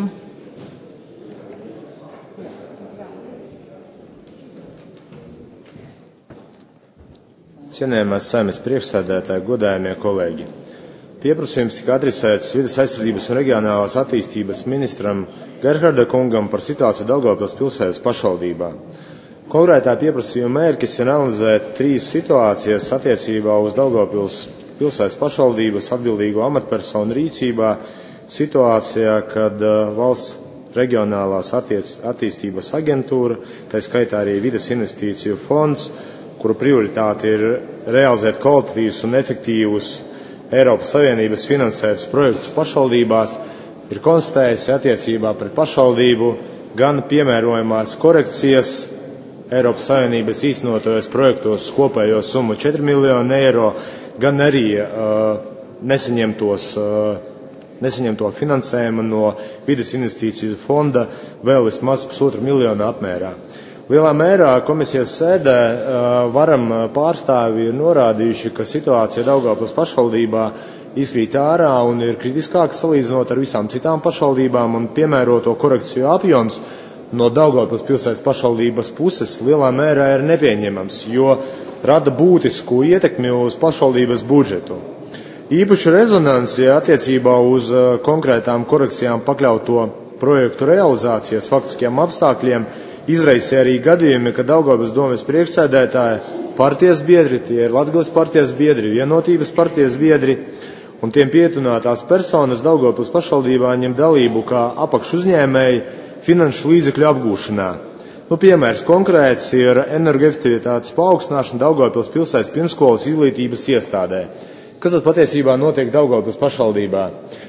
Cienējamās Saeimas priekšsēdētāji, godājamie kolēģi. Pieprasījums tika adresēts vides aizsardzības un reģionālās attīstības ministram Gerharda kungam par situāciju Daugavpils pilsētas pašvaldībā. Konkrētā pieprasījuma mērķis ir analizēt trīs situācijas attiecībā uz Daugavpils pilsētas pašvaldības atbildīgo amatpersonu rīcībā situācijā, kad uh, valsts reģionālās attiec, attīstības aģentūra, tā skaitā arī vides investīciju fonds, kuru prioritāte ir realizēt kvalitatīvus un efektīvus Eiropas Savienības finansētus projektus pašvaldībās, ir konstatējusi attiecībā pret pašvaldību gan piemērojamās korekcijas Eiropas Savienības īstenotajos projektos kopējo summu četri miljoni eiro, gan arī uh, nesaņemtos, uh, nesaņemto finansējumu no vides investīciju fonda vēl vismaz pusotru miljonu apmērā. Lielā mērā komisijas sēdē uh, varam pārstāvji ir norādījuši, ka situācija Daugavpils pašvaldībā izkrīt ārā un ir kritiskāka salīdzinot ar visām citām pašvaldībām, un piemēroto korekciju apjoms no Daugavpils pilsētas pašvaldības puses lielā mērā ir nepieņemams, jo rada būtisku ietekmi uz pašvaldības budžetu. Īpaši rezonanci attiecībā uz konkrētām korekcijām pakļauto projektu realizācijas faktiskiem apstākļiem izraisīja arī gadījumi, kad Daugavpils domes priekšsēdētāja partijas biedri, tie ir Latgales partijas biedri, Vienotības partijas biedri, un tiem pietuvinātās personas Daugavpils pašvaldībā ņem dalību kā apakšuzņēmēji finanšu līdzekļu apgūšanā. Nu, piemērs konkrēts ir energoefektivitātes paaugstināšana Daugavpils pilsētas pirmsskolas izglītības iestādē. Kas tad patiesībā notiek Daugavpils pašvaldībā?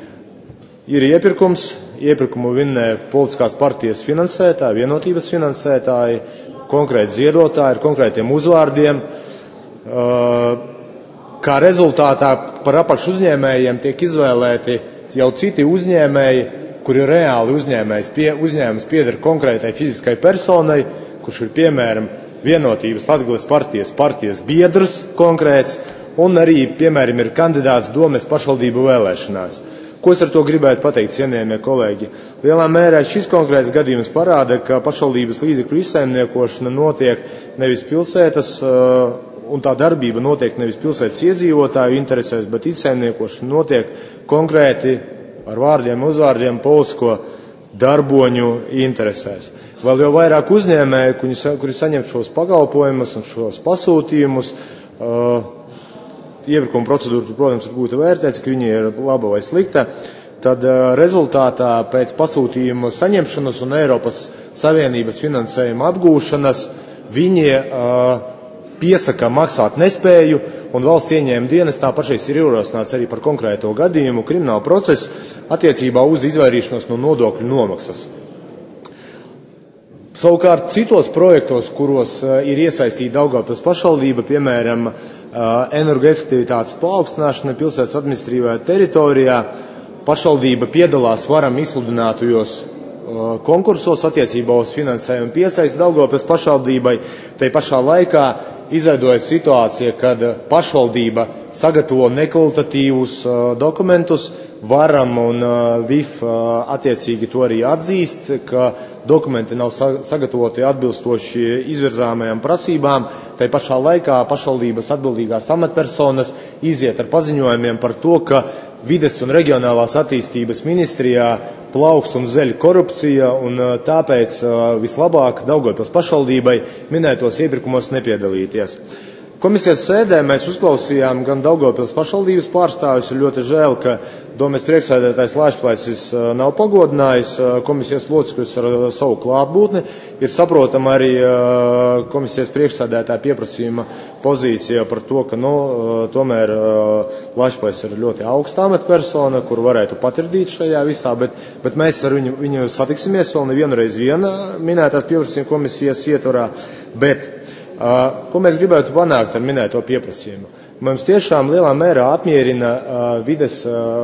Ir iepirkums, iepirkumu vinnē politiskās partijas finansētāji, Vienotības finansētāji, konkrēti ziedotāji ar konkrētiem uzvārdiem. Kā rezultātā par apakšuzņēmējiem tiek izvēlēti jau citi uzņēmēji, kuri reāli uzņēmējs, pie, uzņēmums pieder konkrētai fiziskai personai, kurš ir piemēram Vienotības Latgales partijas partijas biedrs konkrēts, un arī, piemēram, ir kandidāts domes pašvaldību vēlēšanās. Ko es ar to gribētu pateikt, cienījamie kolēģi? Lielā mērā šis konkrēts gadījums parāda, ka pašvaldības līdzekļu izsaimniekošana notiek nevis pilsētas, un tā darbība notiek nevis pilsētas iedzīvotāju interesēs, bet izsaimniekošana notiek konkrēti ar vārdiem, uzvārdiem politisko darboņu interesēs. Vēl jau vairāk uzņēmēju, kuri saņem šos pakalpojumus un šos pasūtījumus, uh, iepirkuma procedūra, protams, ir būtu vērtēts, ka viņi ir laba vai slikta, tad rezultātā pēc pasūtījuma saņemšanas un Eiropas Savienības finansējuma apgūšanas viņi piesaka maksāt nespēju, un valsts ieņēmuma dienestā pašais ir ierosināts arī par konkrēto gadījumu kriminālu procesu attiecībā uz izvairīšanos no nodokļu nomaksas. Savukārt citos projektos, kuros ir iesaistīta Daugavpils pašvaldība, piemēram, energoefektivitātes paaugstināšana pilsētas administratīvajā teritorijā, pašvaldība piedalās varam izsludinātajos konkursos attiecībā uz finansējumu piesaisti Daugavpils pašvaldībai. Tai pašā laikā izveidojas situācija, kad pašvaldība sagatavo nekvalitatīvus dokumentus, varam un V I F attiecīgi to arī atzīst, ka dokumenti nav sagatavoti atbilstoši izvirzāmajām prasībām. Tai pašā laikā pašvaldības atbildīgās amatpersonas iziet ar paziņojumiem par to, ka Vides un reģionālās attīstības ministrijā plaukst un zeļ korupcija, un tāpēc vislabāk Daugavpils pašvaldībai minētos iepirkumos nepiedalīties. Komisijas sēdē mēs uzklausījām gan Daugavpils pašvaldības pārstāvis, ir ļoti žēl, ka domes priekšsēdētājs Laišplaisis nav pagodinājis komisijas locekļus ar savu klātbūtni. Ir saprotama arī komisijas priekšsēdētāja pieprasījuma pozīcija par to, ka nu, tomēr Laišplaisis ir ļoti augsta amatpersona, kur varētu patirdīt šajā visā, bet, bet mēs ar viņu, viņu satiksimies vēl nevienu reizi viena minētās pieprasījuma komisijas ietvarā, bet ko mēs gribētu panākt ar minēto pieprasījumu? Mums tiešām lielā mērā apmierina vides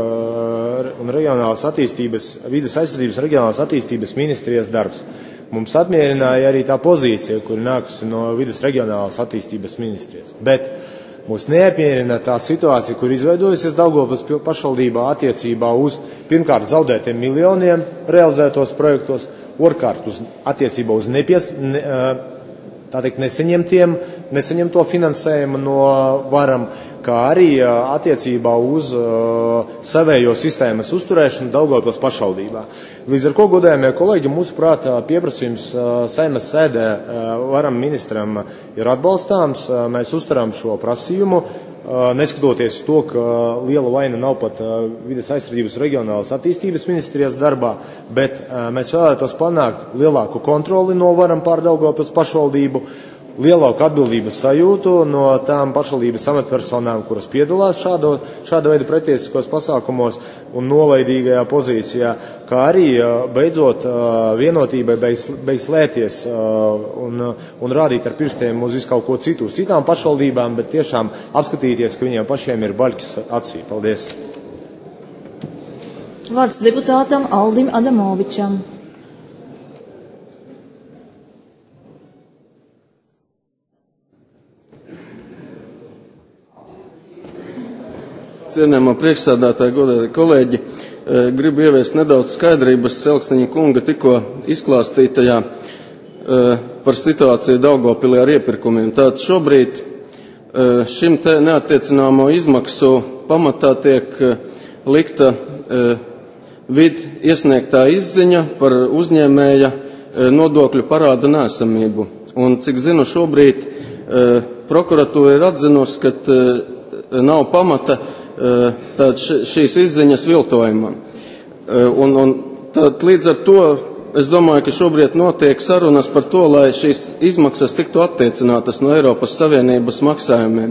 un reģionālās attīstības, vides aizsardzības un reģionālās attīstības ministrijas darbs. Mums apmierināja arī tā pozīcija, kur nākusi no vides reģionālās attīstības ministrijas. Bet mūs neapmierina tā situācija, kur izveidojusies Daugavpils pašvaldībā attiecībā uz pirmkārt zaudētiem miljoniem realizētos projektos, otrkārt uz attiecībā uz nepies, ne, tā teikt, nesaņemtiem, nesaņemto finansējumu no varam, kā arī attiecībā uz uh, savējo sistēmas uzturēšanu Daugavpils pašvaldībā. Līdz ar ko, godējamie kolēģi, mūsuprāt, pieprasījums uh, Saeimas sēdē uh, varam ministram ir atbalstāms. Uh, mēs uztaram šo prasījumu, uh, neskatoties to, ka liela vaina nav pat uh, vides aizsardzības reģionālās attīstības ministrijas darbā, bet uh, mēs vēlētos panākt lielāku kontroli no varam pār Daugavpils pašvaldību, lielāku atbildības sajūtu no tām pašvaldības amatpersonām, kuras piedalās šādo, šāda veida pretiesiskos pasākumos un nolaidīgajā pozīcijā, kā arī beidzot vienotībai beidz, beidz slēpties un, un rādīt ar pirkstiem uz visu kaut ko citu, uz citām pašvaldībām, bet tiešām apskatīties, ka viņiem pašiem ir baļķis acī. Paldies! Vārds deputātam Aldim Adamovičam. Cienējamā priekšsēdētāja, godētie kolēģi, gribu ieviest nedaudz skaidrības Elksniņa kunga tikko izklāstītajā par situāciju Daugavpilī ar iepirkumiem. Tātad šobrīd šim te neattiecināmo izmaksu pamatā tiek likta vid iesniegtā izziņa par uzņēmēja nodokļu parāda neesamību. Un, cik zinu, šobrīd prokuratūra ir atzinusi, ka nav pamata tād šīs izziņas viltojumam. Un, un tād līdz ar to es domāju, ka šobrīd notiek sarunas par to, lai šīs izmaksas tiktu attiecinātas no Eiropas Savienības maksājumiem.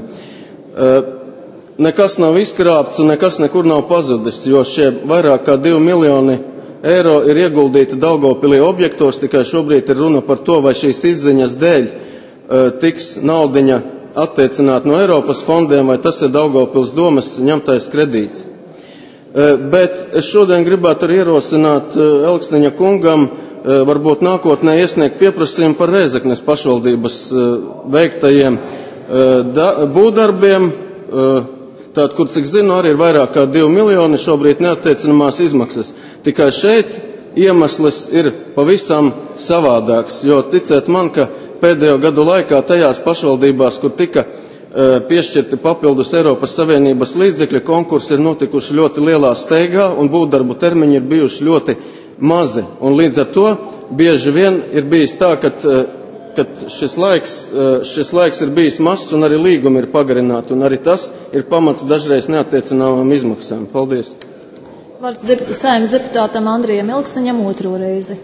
Nekas nav izkrāpts un nekas nekur nav pazudis, jo šie vairāk kā divi miljoni eiro ir ieguldīti Daugavpilī objektos, tikai šobrīd ir runa par to, vai šīs izziņas dēļ tiks naudiņa attiecināt no Eiropas fondiem, vai tas ir Daugavpils domes ņemtais kredīts. Bet es šodien gribētu arī ierosināt Elksniņa kungam varbūt nākotnē iesniegt pieprasījumu par Rēzeknes pašvaldības veiktajiem būvdarbiem, tātad, kur, cik zinu, arī ir vairāk kā divi miljoni šobrīd neattiecinamās izmaksas. Tikai šeit iemesls ir pavisam savādāks, jo ticiet man, ka pēdējo gadu laikā tajās pašvaldībās, kur tika uh, piešķirti papildus Eiropas Savienības līdzekļi, konkursi ir notikuši ļoti lielā steigā un būvdarbu termiņi ir bijuši ļoti mazi. Un līdz ar to bieži vien ir bijis tā, ka uh, šis, laiks, uh, šis laiks ir bijis mazs un arī līgumi ir pagarināti. Un arī tas ir pamats dažreiz neattiecināmām izmaksām. Paldies! Vārds deput, Saeimas deputātam Andrijam Elksniņam otro reizi.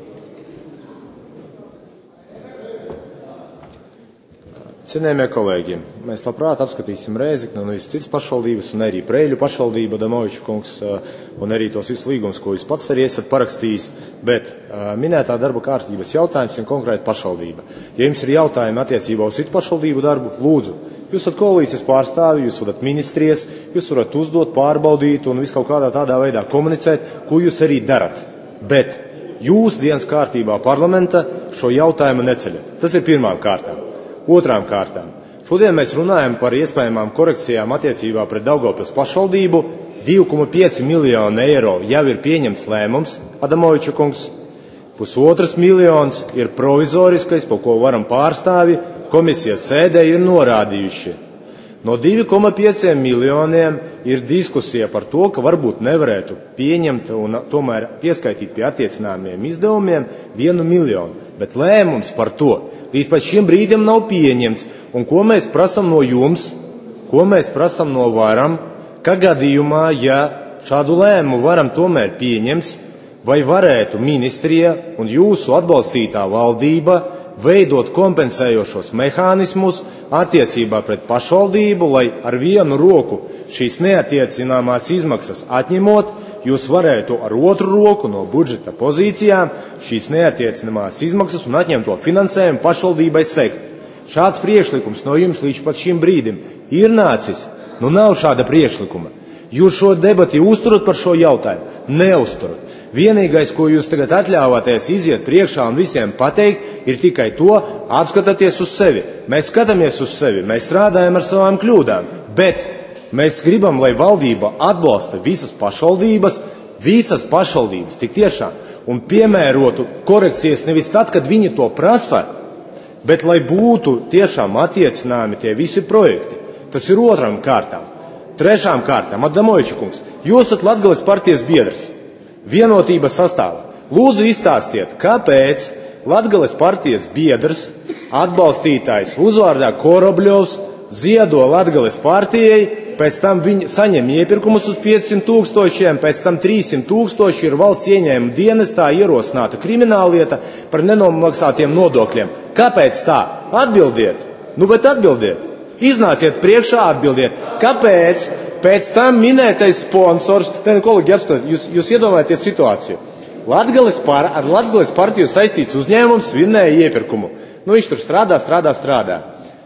Cienējamie kolēģi, mēs labprāt apskatīsim Rēzekni un visas citas pašvaldības, un arī Preiļu pašvaldību, Adamoviča kungs, un arī tos visus līgumus, ko jūs pats arī esat parakstījis, bet minētā darba kārtības jautājums ir konkrēti pašvaldība. Ja jums ir jautājumi attiecībā uz citu pašvaldību darbu, lūdzu, jūs esat koalīcijas pārstāvi, jūs varat ministries, jūs varat uzdot, pārbaudīt un viskaut kādā tādā veidā komunicēt, ko jūs arī darat. Bet jūs dienas kārtībā parlamenta šo jautājumu neceļat. Tas ir pirmām kārtām. Otrām kārtām. Šodien mēs runājam par iespējamām korekcijām attiecībā pret Daugavpils pašvaldību. divi komats pieci miljoni eiro jau ir pieņemts lēmums, Adamoviča kungs. Pusotras miljons ir provizoriskais, par ko varam pārstāvi komisijas sēdē ir norādījuši. No divi komats pieci miljoniem ir diskusija par to, ka varbūt nevarētu pieņemt un tomēr pieskaitīt pie attiecinājumiem izdevumiem vienu miljonu. Bet lēmums par to līdz pat šiem brīdiem nav pieņemts. Un ko mēs prasam no jums, ko mēs prasam no varam, ka gadījumā, ja šādu lēmumu varam tomēr pieņems, vai varētu ministrija un jūsu atbalstītā valdība veidot kompensējošos mehānismus attiecībā pret pašvaldību, lai ar vienu roku šīs neattiecināmās izmaksas atņemot, jūs varētu ar otru roku no budžeta pozīcijām šīs neattiecināmās izmaksas un atņemto finansējumu pašvaldībai sekt. Šāds priekšlikums no jums līdz pat šim brīdim ir nācis. Nu nav šāda priekšlikuma. Jūs šo debati uzturat par šo jautājumu? Neusturat. Vienīgais, ko jūs tagad atļāvāties iziet priekšā un visiem pateikt, ir tikai to, apskatāties uz sevi. Mēs skatāmies uz sevi, mēs strādājam ar savām kļūdām, bet mēs gribam, lai valdība atbalsta visas pašvaldības, visas pašvaldības tik tiešām, un piemērotu korekcijas nevis tad, kad viņi to prasa, bet lai būtu tiešām attiecinājumi tie visi projekti. Tas ir otram kārtām. Trešām kārtām, Adamoviča kungs, jūs esat Latgales partijas biedrs. Vienotības sastāvā. Lūdzu izstāstiet, kāpēc Latgales partijas biedrs, atbalstītājs uzvārdā Korobļovs ziedo Latgales partijai, pēc tam viņi saņem iepirkumus uz piecsimt tūkstošiem, pēc tam trīssimt tūkstoši ir valsts ieņēmuma dienestā ierosināta krimināllieta par nenomaksātiem nodokļiem. Kāpēc tā? Atbildiet. Nu, bet atbildiet. Iznāciet priekšā, atbildiet. Kāpēc? Pēc tam minētais sponsors, ne, kolēģi, apskatāt, jūs, jūs iedomājaties situāciju. Latgales par, ar Latgales partiju saistīts uzņēmums vinnēja iepirkumu. Nu, viņš tur strādā, strādā, strādā.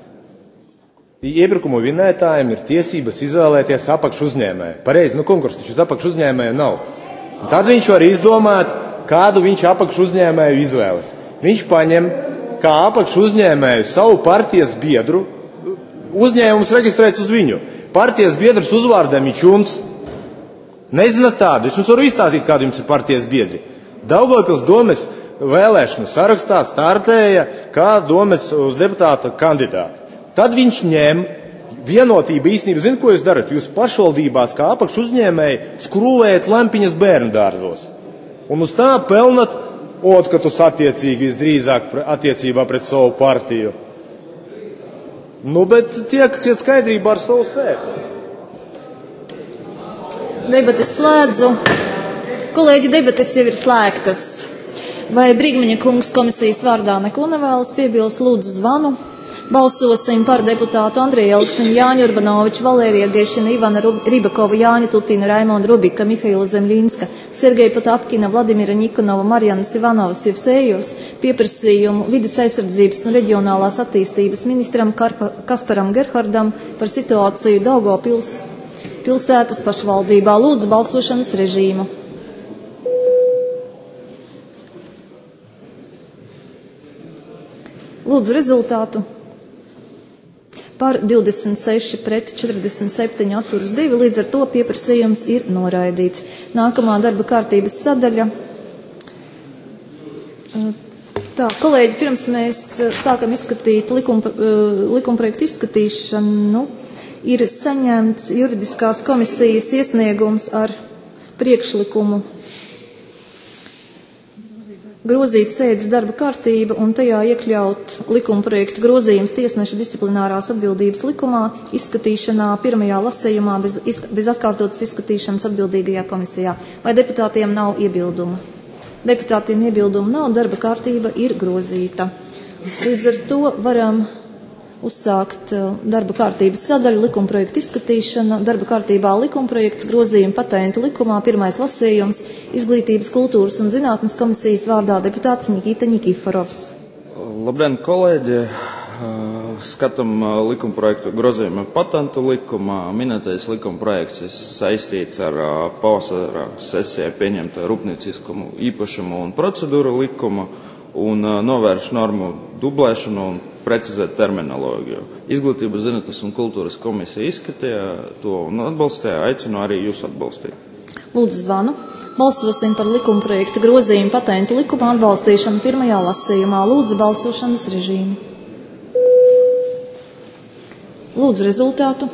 Iepirkumu vinnētājiem ir tiesības izvēlēties apakšu uzņēmēju. Pareizi, nu konkurss taču uz apakšu uzņēmēju nav. Un tad viņš var izdomāt, kādu viņš apakšu uzņēmēju izvēlas. Viņš paņem kā apakšu uzņēmēju savu partijas biedru, uzņēmums reģistrēts uz viņu. Partijas biedrs uzvārdā Mičuns. Nezināt tādu, es jums varu izstāstīt, kādu jums ir partijas biedri. Daugavpils domes vēlēšanu sarakstā startēja kā domes uz deputāta kandidātu. Tad viņš ņem vienotību īstenību. Zinu, ko jūs darat? Jūs pašvaldībās kā apakšu uzņēmēji skrūvējat lampiņas bērnu dārzos. Un uz tā pelnat otkatus attiecīgi visdrīzāk attiecībā pret savu partiju. Nu, bet tiek ciet skaidrībā ar savu sēklu. Debates slēdzu. Kolēģi, debates jau ir slēgtas. Vai Brigmaņa kungs komisijas vārdā neko nevēlas piebilst? Lūdzu zvanu. Balsosim par deputātu Andriju Elksniņu, Jāņu Urbanoviču, Valēriju Gešinu, Ivana Ribakovu, Jāņu Tutīnu, Raimondu Rubika, Mihaila Zemļinska, Sergeju Potapkina, Vladimira Nikonova, Marijanas Ivanovas Jevsējos pieprasījumu vides aizsardzības un reģionālās attīstības ministram Karpa, Kasparam Gerhardam par situāciju Daugavpils pilsētas pašvaldībā. Lūdzu balsošanas režīmu. Lūdzu rezultātu. Par divdesmit seši pret četrdesmit septiņi atturas divi, līdz ar to pieprasījums ir noraidīts. Nākamā darba kārtības sadaļa. Tā, kolēģi, pirms mēs sākam izskatīt likuma, likumprojektu izskatīšanu, ir saņemts juridiskās komisijas iesniegums ar priekšlikumu grozīt sēdes darba kārtība un tajā iekļaut likuma projektu grozījums tiesneša disciplinārās atbildības likumā izskatīšanā pirmajā lasījumā bez, bez atkārtotas izskatīšanas atbildīgajā komisijā. Vai deputātiem nav iebildumu? Deputātiem iebildumu nav, darba kārtība ir grozīta. Līdz ar to varam uzsākt darba kārtības sadaļu likuma projektu izskatīšana. Darba kārtībā likuma projekts grozījuma patentu likumā pirmais lasījums Izglītības, kultūras un zinātnes komisijas vārdā deputāts Nikita Nikiforovs. Labdien, kolēģi! Skatam likuma projektu grozījumu patentu likumā. Minētais likuma projekts ir saistīts ar pavasara sesijā pieņemta rūpnieciskumu īpašumu un procedūru likumu un novērš normu dublēšanu un precizēt terminoloģiju. Izglītības, zinātnes un kultūras komisija izskatīja to un atbalstīja. Aicinu arī jūs atbalstīt. Lūdzu zvanu. Balsosim par likuma projekta grozījumu patentu likuma atbalstīšanu pirmajā lasījumā. Lūdzu balsošanas režīmu. Lūdzu rezultātu.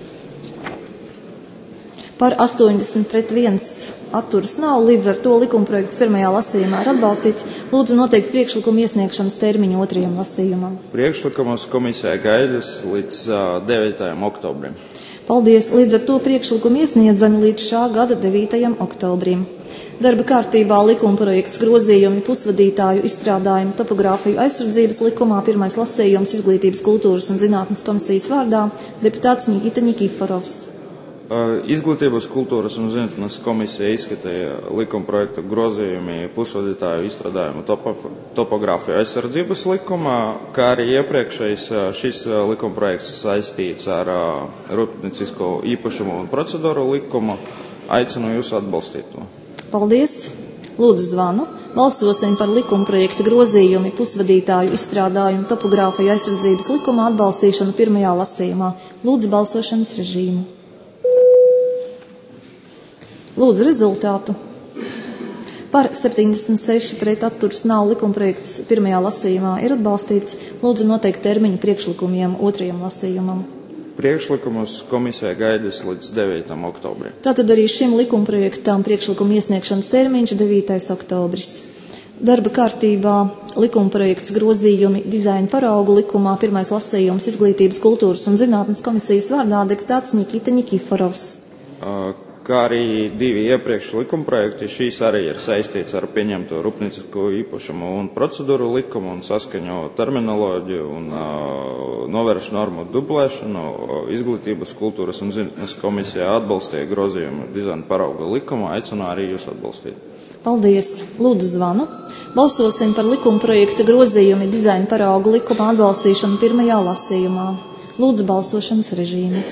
Par astoņdesmit pret viens atturas nav, līdz ar to likumprojekts pirmajā lasījumā ir atbalstīts. Lūdzu noteikt priekšlikumu iesniegšanas termiņu otrajam lasījumam. Priekšlikumus komisijai gaidas līdz uh, devītajam oktobrim. Paldies, līdz ar to priekšlikumu iesniedzami līdz šā gada devītajam oktobrim. Darba kārtībā likumprojekts grozījumi pusvadītāju izstrādājumu topogrāfiju aizsardzības likumā pirmais lasījums Izglītības, kultūras un zinātnes komisijas vārdā deputāts Nikita Nikiforovs. Izglītības, kultūras un zinātnes komisija izskatīja likuma projektu grozījumi pusvadītāju izstrādājumu topo, topogrāfiju aizsardzības likumā, kā arī iepriekšējais šis likuma projekts saistīts ar rūpniecisko īpašumu un procedūru likumu. Aicinu jūs atbalstīt to. Paldies! Lūdzu zvanu. Balsosim par likuma projekta grozījumi pusvadītāju izstrādājumu topogrāfiju aizsardzības likumā atbalstīšanu pirmajā lasījumā. Lūdzu balsošanas režīmu. Lūdzu rezultātu. Par septiņdesmit seši pret atturas nav, likumprojekts pirmajā lasījumā ir atbalstīts. Lūdzu noteikt termiņu priekšlikumiem otrajam lasījumam. Priekšlikumus komisija gaidas līdz devītajam oktobrim. Tātad arī šim likumprojektam priekšlikuma iesniegšanas termiņš devītais oktobris. Darba kārtībā likumprojekts grozījumi dizaina paraugu likumā pirmais lasījums Izglītības, kultūras un zinātnes komisijas vārdā deputāts Nikita Nikiforovs. Uh, Kā arī divi iepriekš likumprojekti, šīs arī ir saistīts ar pieņemto rūpniecisko īpašumu un procedūru likumu un saskaņo terminoloģiju un uh, novērš normu dublēšanu. Izglītības, kultūras un zinātnes komisijā atbalstīja grozījumu dizaina parauga likumu. Aicinu arī jūs atbalstīt. Paldies! Lūdzu zvanu. Balsosim par likumprojekta grozījumi dizaina parauga likuma atbalstīšanu pirmajā lasījumā. Lūdzu balsošanas režīmu.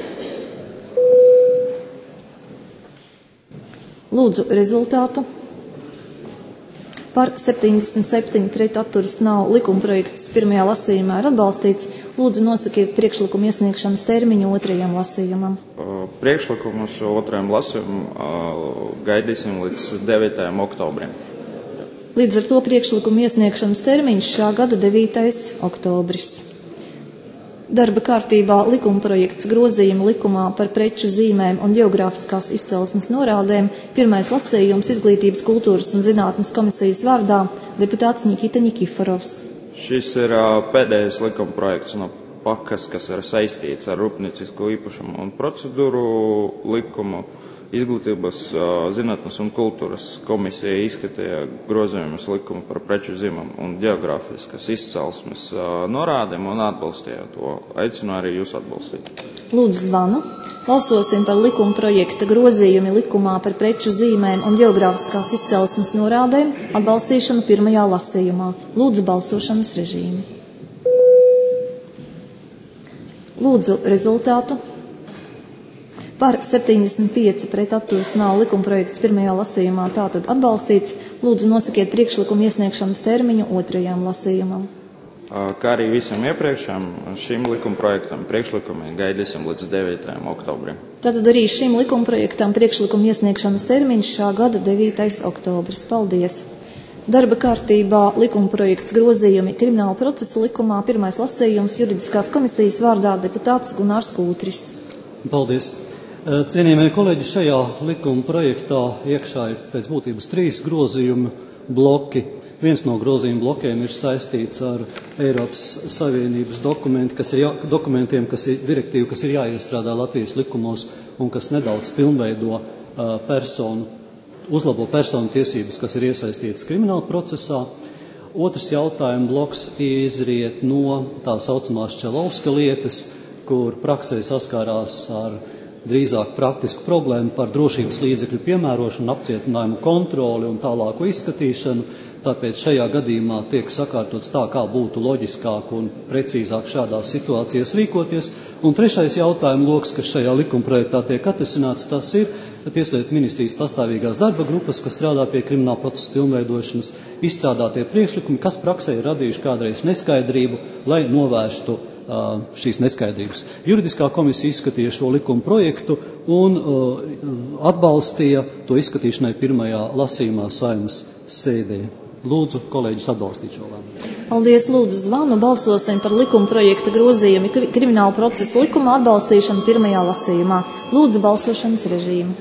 Lūdzu rezultātu. Par septiņdesmit septiņi pret atturas nav, likumprojekts pirmajā lasījumā ir atbalstīts. Lūdzu nosakiet priekšlikumu iesniegšanas termiņu otrajam lasījumam. Priekšlikumus otrajam lasījumam gaidīsim līdz devītajam oktobrim. Līdz ar to priekšlikumu iesniegšanas termiņš šā gada devītais oktobris. Darba kārtībā likumprojekts grozījuma likumā par preču zīmēm un geogrāfiskās izcelsmes norādēm pirmais lasījums Izglītības, kultūras un zinātnes komisijas vārdā deputāts Nikita Nikiforovs. Šis ir pēdējais likumprojekts no pakas, kas ir saistīts ar rūpniecisko īpašumu un procedūru likumu. Izglītības, zinātnes un kultūras komisija izskatīja grozījumus likumu par preču zīmēm un geogrāfiskas izcelsmes norādēm un atbalstīja to. Aicinu arī jūs atbalstīt. Lūdzu zvanu. Balsosim par likuma projekta grozījumi likumā par preču zīmēm un geogrāfiskās izcelsmes norādēm atbalstīšanu pirmajā lasījumā. Lūdzu balsošanas režīmu. Lūdzu rezultātu. Par septiņdesmit pieci pret atturas nav, likumprojekts pirmajā lasījumā tātad atbalstīts. Lūdzu nosakiet priekšlikumu iesniegšanas termiņu otrajam lasījumam. Kā arī visam iepriekšam, šim likumprojektam priekšlikumi gaidīsim līdz devītajam oktobrim. Tātad arī šim likumprojektam priekšlikumu iesniegšanas termiņš šā gada devītais oktobris. Paldies! Darba kārtībā likumprojekts grozījumi krimināla procesa likumā pirmais lasījums Juridiskās komisijas vārdā deputāts Gunārs Kūtris. Paldies! Cienījamie kolēģi, šajā likuma projektā iekšā ir pēc būtības trīs grozījumu bloki. Viens no grozījuma blokiem ir saistīts ar Eiropas Savienības dokumentu, kas ir jā, dokumentiem, kas ir direktīvu, kas ir jāiestrādā Latvijas likumos un kas nedaudz pilnveido uh, personu, uzlabo personu tiesības, kas ir iesaistītas krimināla procesā. Otrs jautājuma bloks izriet no tā saucamās Čelovska lietas, kur praksē saskārās ar drīzāk praktisku problēmu par drošības līdzekļu piemērošanu, apcietinājumu kontroli un tālāku izskatīšanu. Tāpēc šajā gadījumā tiek sakārtots tā, kā būtu loģiskāk un precīzāk šādās situācijās rīkoties. Un trešais jautājuma loks, kas šajā likumprojektā tiek atrisināts, tas ir Tieslietu ministrijas pastāvīgās darba grupas, kas strādā pie krimināla procesa pilnveidošanas, izstrādātie priekšlikumi, kas praksē ir radījuši kādreiz neskaidrību, lai novērstu uh, šīs neskaidrības. Juridiskā komisija izskatīja šo likuma projektu un uh, atbalstīja to izskatīšanai pirmajā lasījumā Saeimas sēdē. Lūdzu, kolēģus atbalstīt šo lēmumu. Paldies, lūdzu zvanu. Balsosim par likuma projekta grozījumu krimināla procesa likuma atbalstīšanu pirmajā lasījumā. Lūdzu, balsošanas režīmu.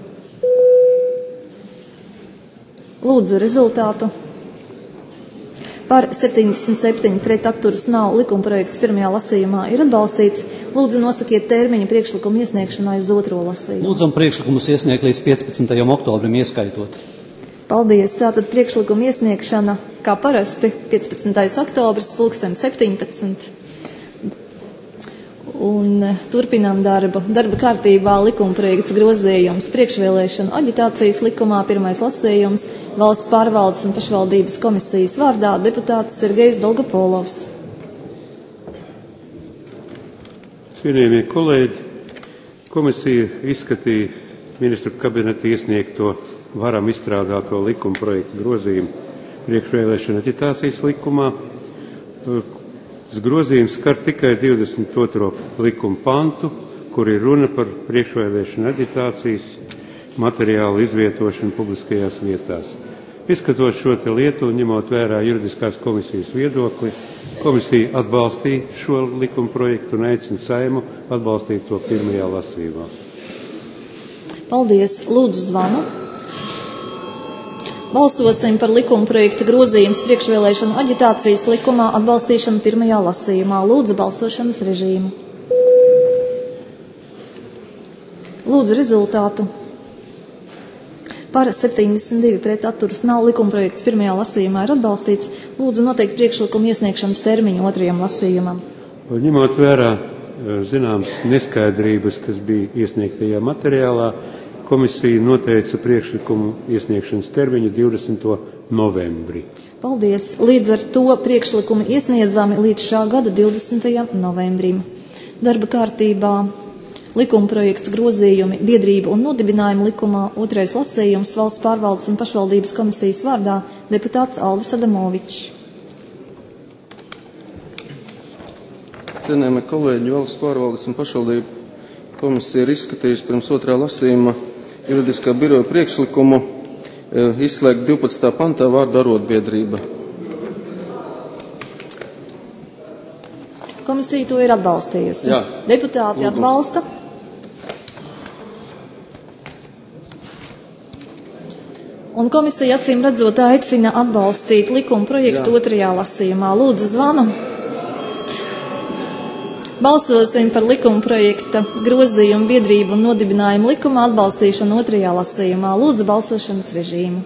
Lūdzu, rezultātu. Par septiņdesmit septiņi pret atturas nav, likuma projekts pirmajā lasījumā ir atbalstīts. Lūdzu, nosakiet termiņu priekšlikumu iesniegšanai uz otro lasījumu. Lūdzam priekšlikumus iesniegt līdz piecpadsmitajam oktobrim ieskaitot. Paldies. Tātad priekšlikuma iesniegšana, kā parasti, piecpadsmitais oktobris, pulksten septiņpadsmit. Un turpinām darbu. Darba kārtībā likuma projekts grozījums priekšvēlēšanu aģitācijas likumā, pirmais lasījums, valsts pārvaldes un pašvaldības komisijas vārdā deputāts Sergejs Dolgopolovs. Cienījamie kolēģi, komisija izskatīja ministru kabineta iesniegto varam izstrādāto likuma projektu grozījumu priekšvēlēšana aģitācijas likumā. Tas grozījums skar tikai divdesmit otro likuma pantu, kur ir runa par priekšvēlēšana aģitācijas materiālu izvietošanu publiskajās vietās. Izskatot šo te lietu un ņemot vērā juridiskās komisijas viedokli, komisija atbalstīja šo likuma projektu un aicina Saimu atbalstīt to pirmajā lasījumā. Paldies. Lūdzu zvanu. Balsosim par likuma projekta grozījums priekšvēlēšanu aģitācijas likumā atbalstīšanu pirmajā lasījumā. Lūdzu, balsošanas režīmu. Lūdzu, rezultātu. Par septiņdesmit divi pret atturas nav, likuma projekts pirmajā lasījumā ir atbalstīts. Lūdzu, noteikt priekšlikumu iesniegšanas termiņu otrajam lasījumam. Ņemot vērā zināmas neskaidrības, kas bija iesniegtajā materiālā, komisija noteica priekšlikumu iesniegšanas termiņu divdesmito novembrī. Paldies. Līdz ar to priekšlikumi iesniedzami līdz šā gada divdesmitajam novembrim. Darba kārtībā likuma projekts grozījumi biedrību un nodibinājumu likumā, otrais lasījums, valsts pārvaldes un pašvaldības komisijas vārdā deputāts Aldis Adamovičs. Cienējamie kolēģi, valsts pārvaldes un pašvaldību komisija ir izskatījusi pirms otrā lasījuma juridiskā biroja priekšlikumu izslēgt divpadsmitā pantā vārdu arotbiedrība. Komisija to ir atbalstījusi. Jā. Deputāti Lūdzu. Atbalsta. Un komisija acīm redzot aicina atbalstīt likuma projektu Jā. otrajā lasījumā. Lūdzu zvanu. Balsosim par likuma projekta grozījumu biedrību un nodibinājumu likumā atbalstīšanu otrajā lasījumā. Lūdzu, balsošanas režīmu.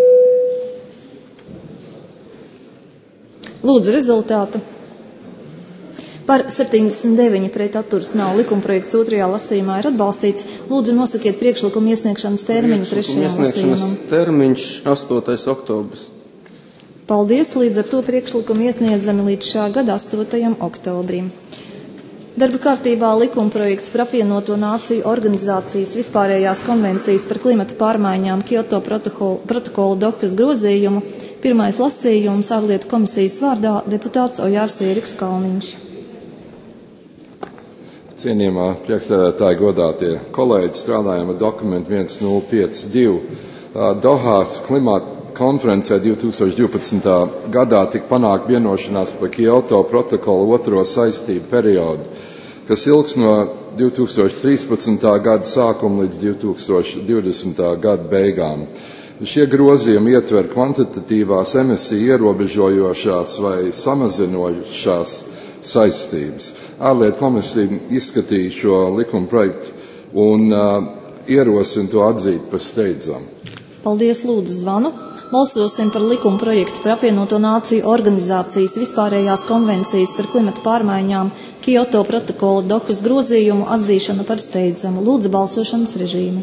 Lūdzu, rezultātu. Par septiņdesmit deviņi pret atturas nav, likuma projekts otrajā lasījumā ir atbalstīts. Lūdzu, nosakiet priekšlikumu iesniegšanas termiņu trešajam lasījumam. Termiņš astotais oktobris. Paldies, līdz ar to priekšlikumu iesniedzami līdz šā gada astotajam oktobrim. Darba kārtībā likuma projekts par apvienoto nāciju organizācijas vispārējās konvencijas par klimata pārmaiņām Kyoto protokolu, protokolu Dohas grozījumu. Pirmais lasījums ārlietu komisijas vārdā deputāts Ojārs Ieriks Kalniņš. Cienījamā priekšsēdētāja godātie kolēģi, strādājam ar dokumentu viens nulle pieci divi. Dohas klimata konferencē divtūkstoš divpadsmitā gadā tika panākt vienošanās par Kyoto protokolu otro saistību periodu, kas ilgs no divtūkstoš trīspadsmitā gada sākuma līdz divtūkstoš divdesmitā gada beigām. Šie grozījumi ietver kvantitatīvās emisiju ierobežojošās vai samazinošās saistības. Ārlietu komisija izskatīja šo likuma projektu un uh, ierosina to atzīt par steidzamu. Paldies, lūdzu, zvanu. Balsosim par likuma projektu par apvienoto nāciju organizācijas vispārējās konvencijas par klimata pārmaiņām Kyoto protokola Dohas grozījumu atzīšanu par steidzamu. Lūdzu, balsošanas režīmi.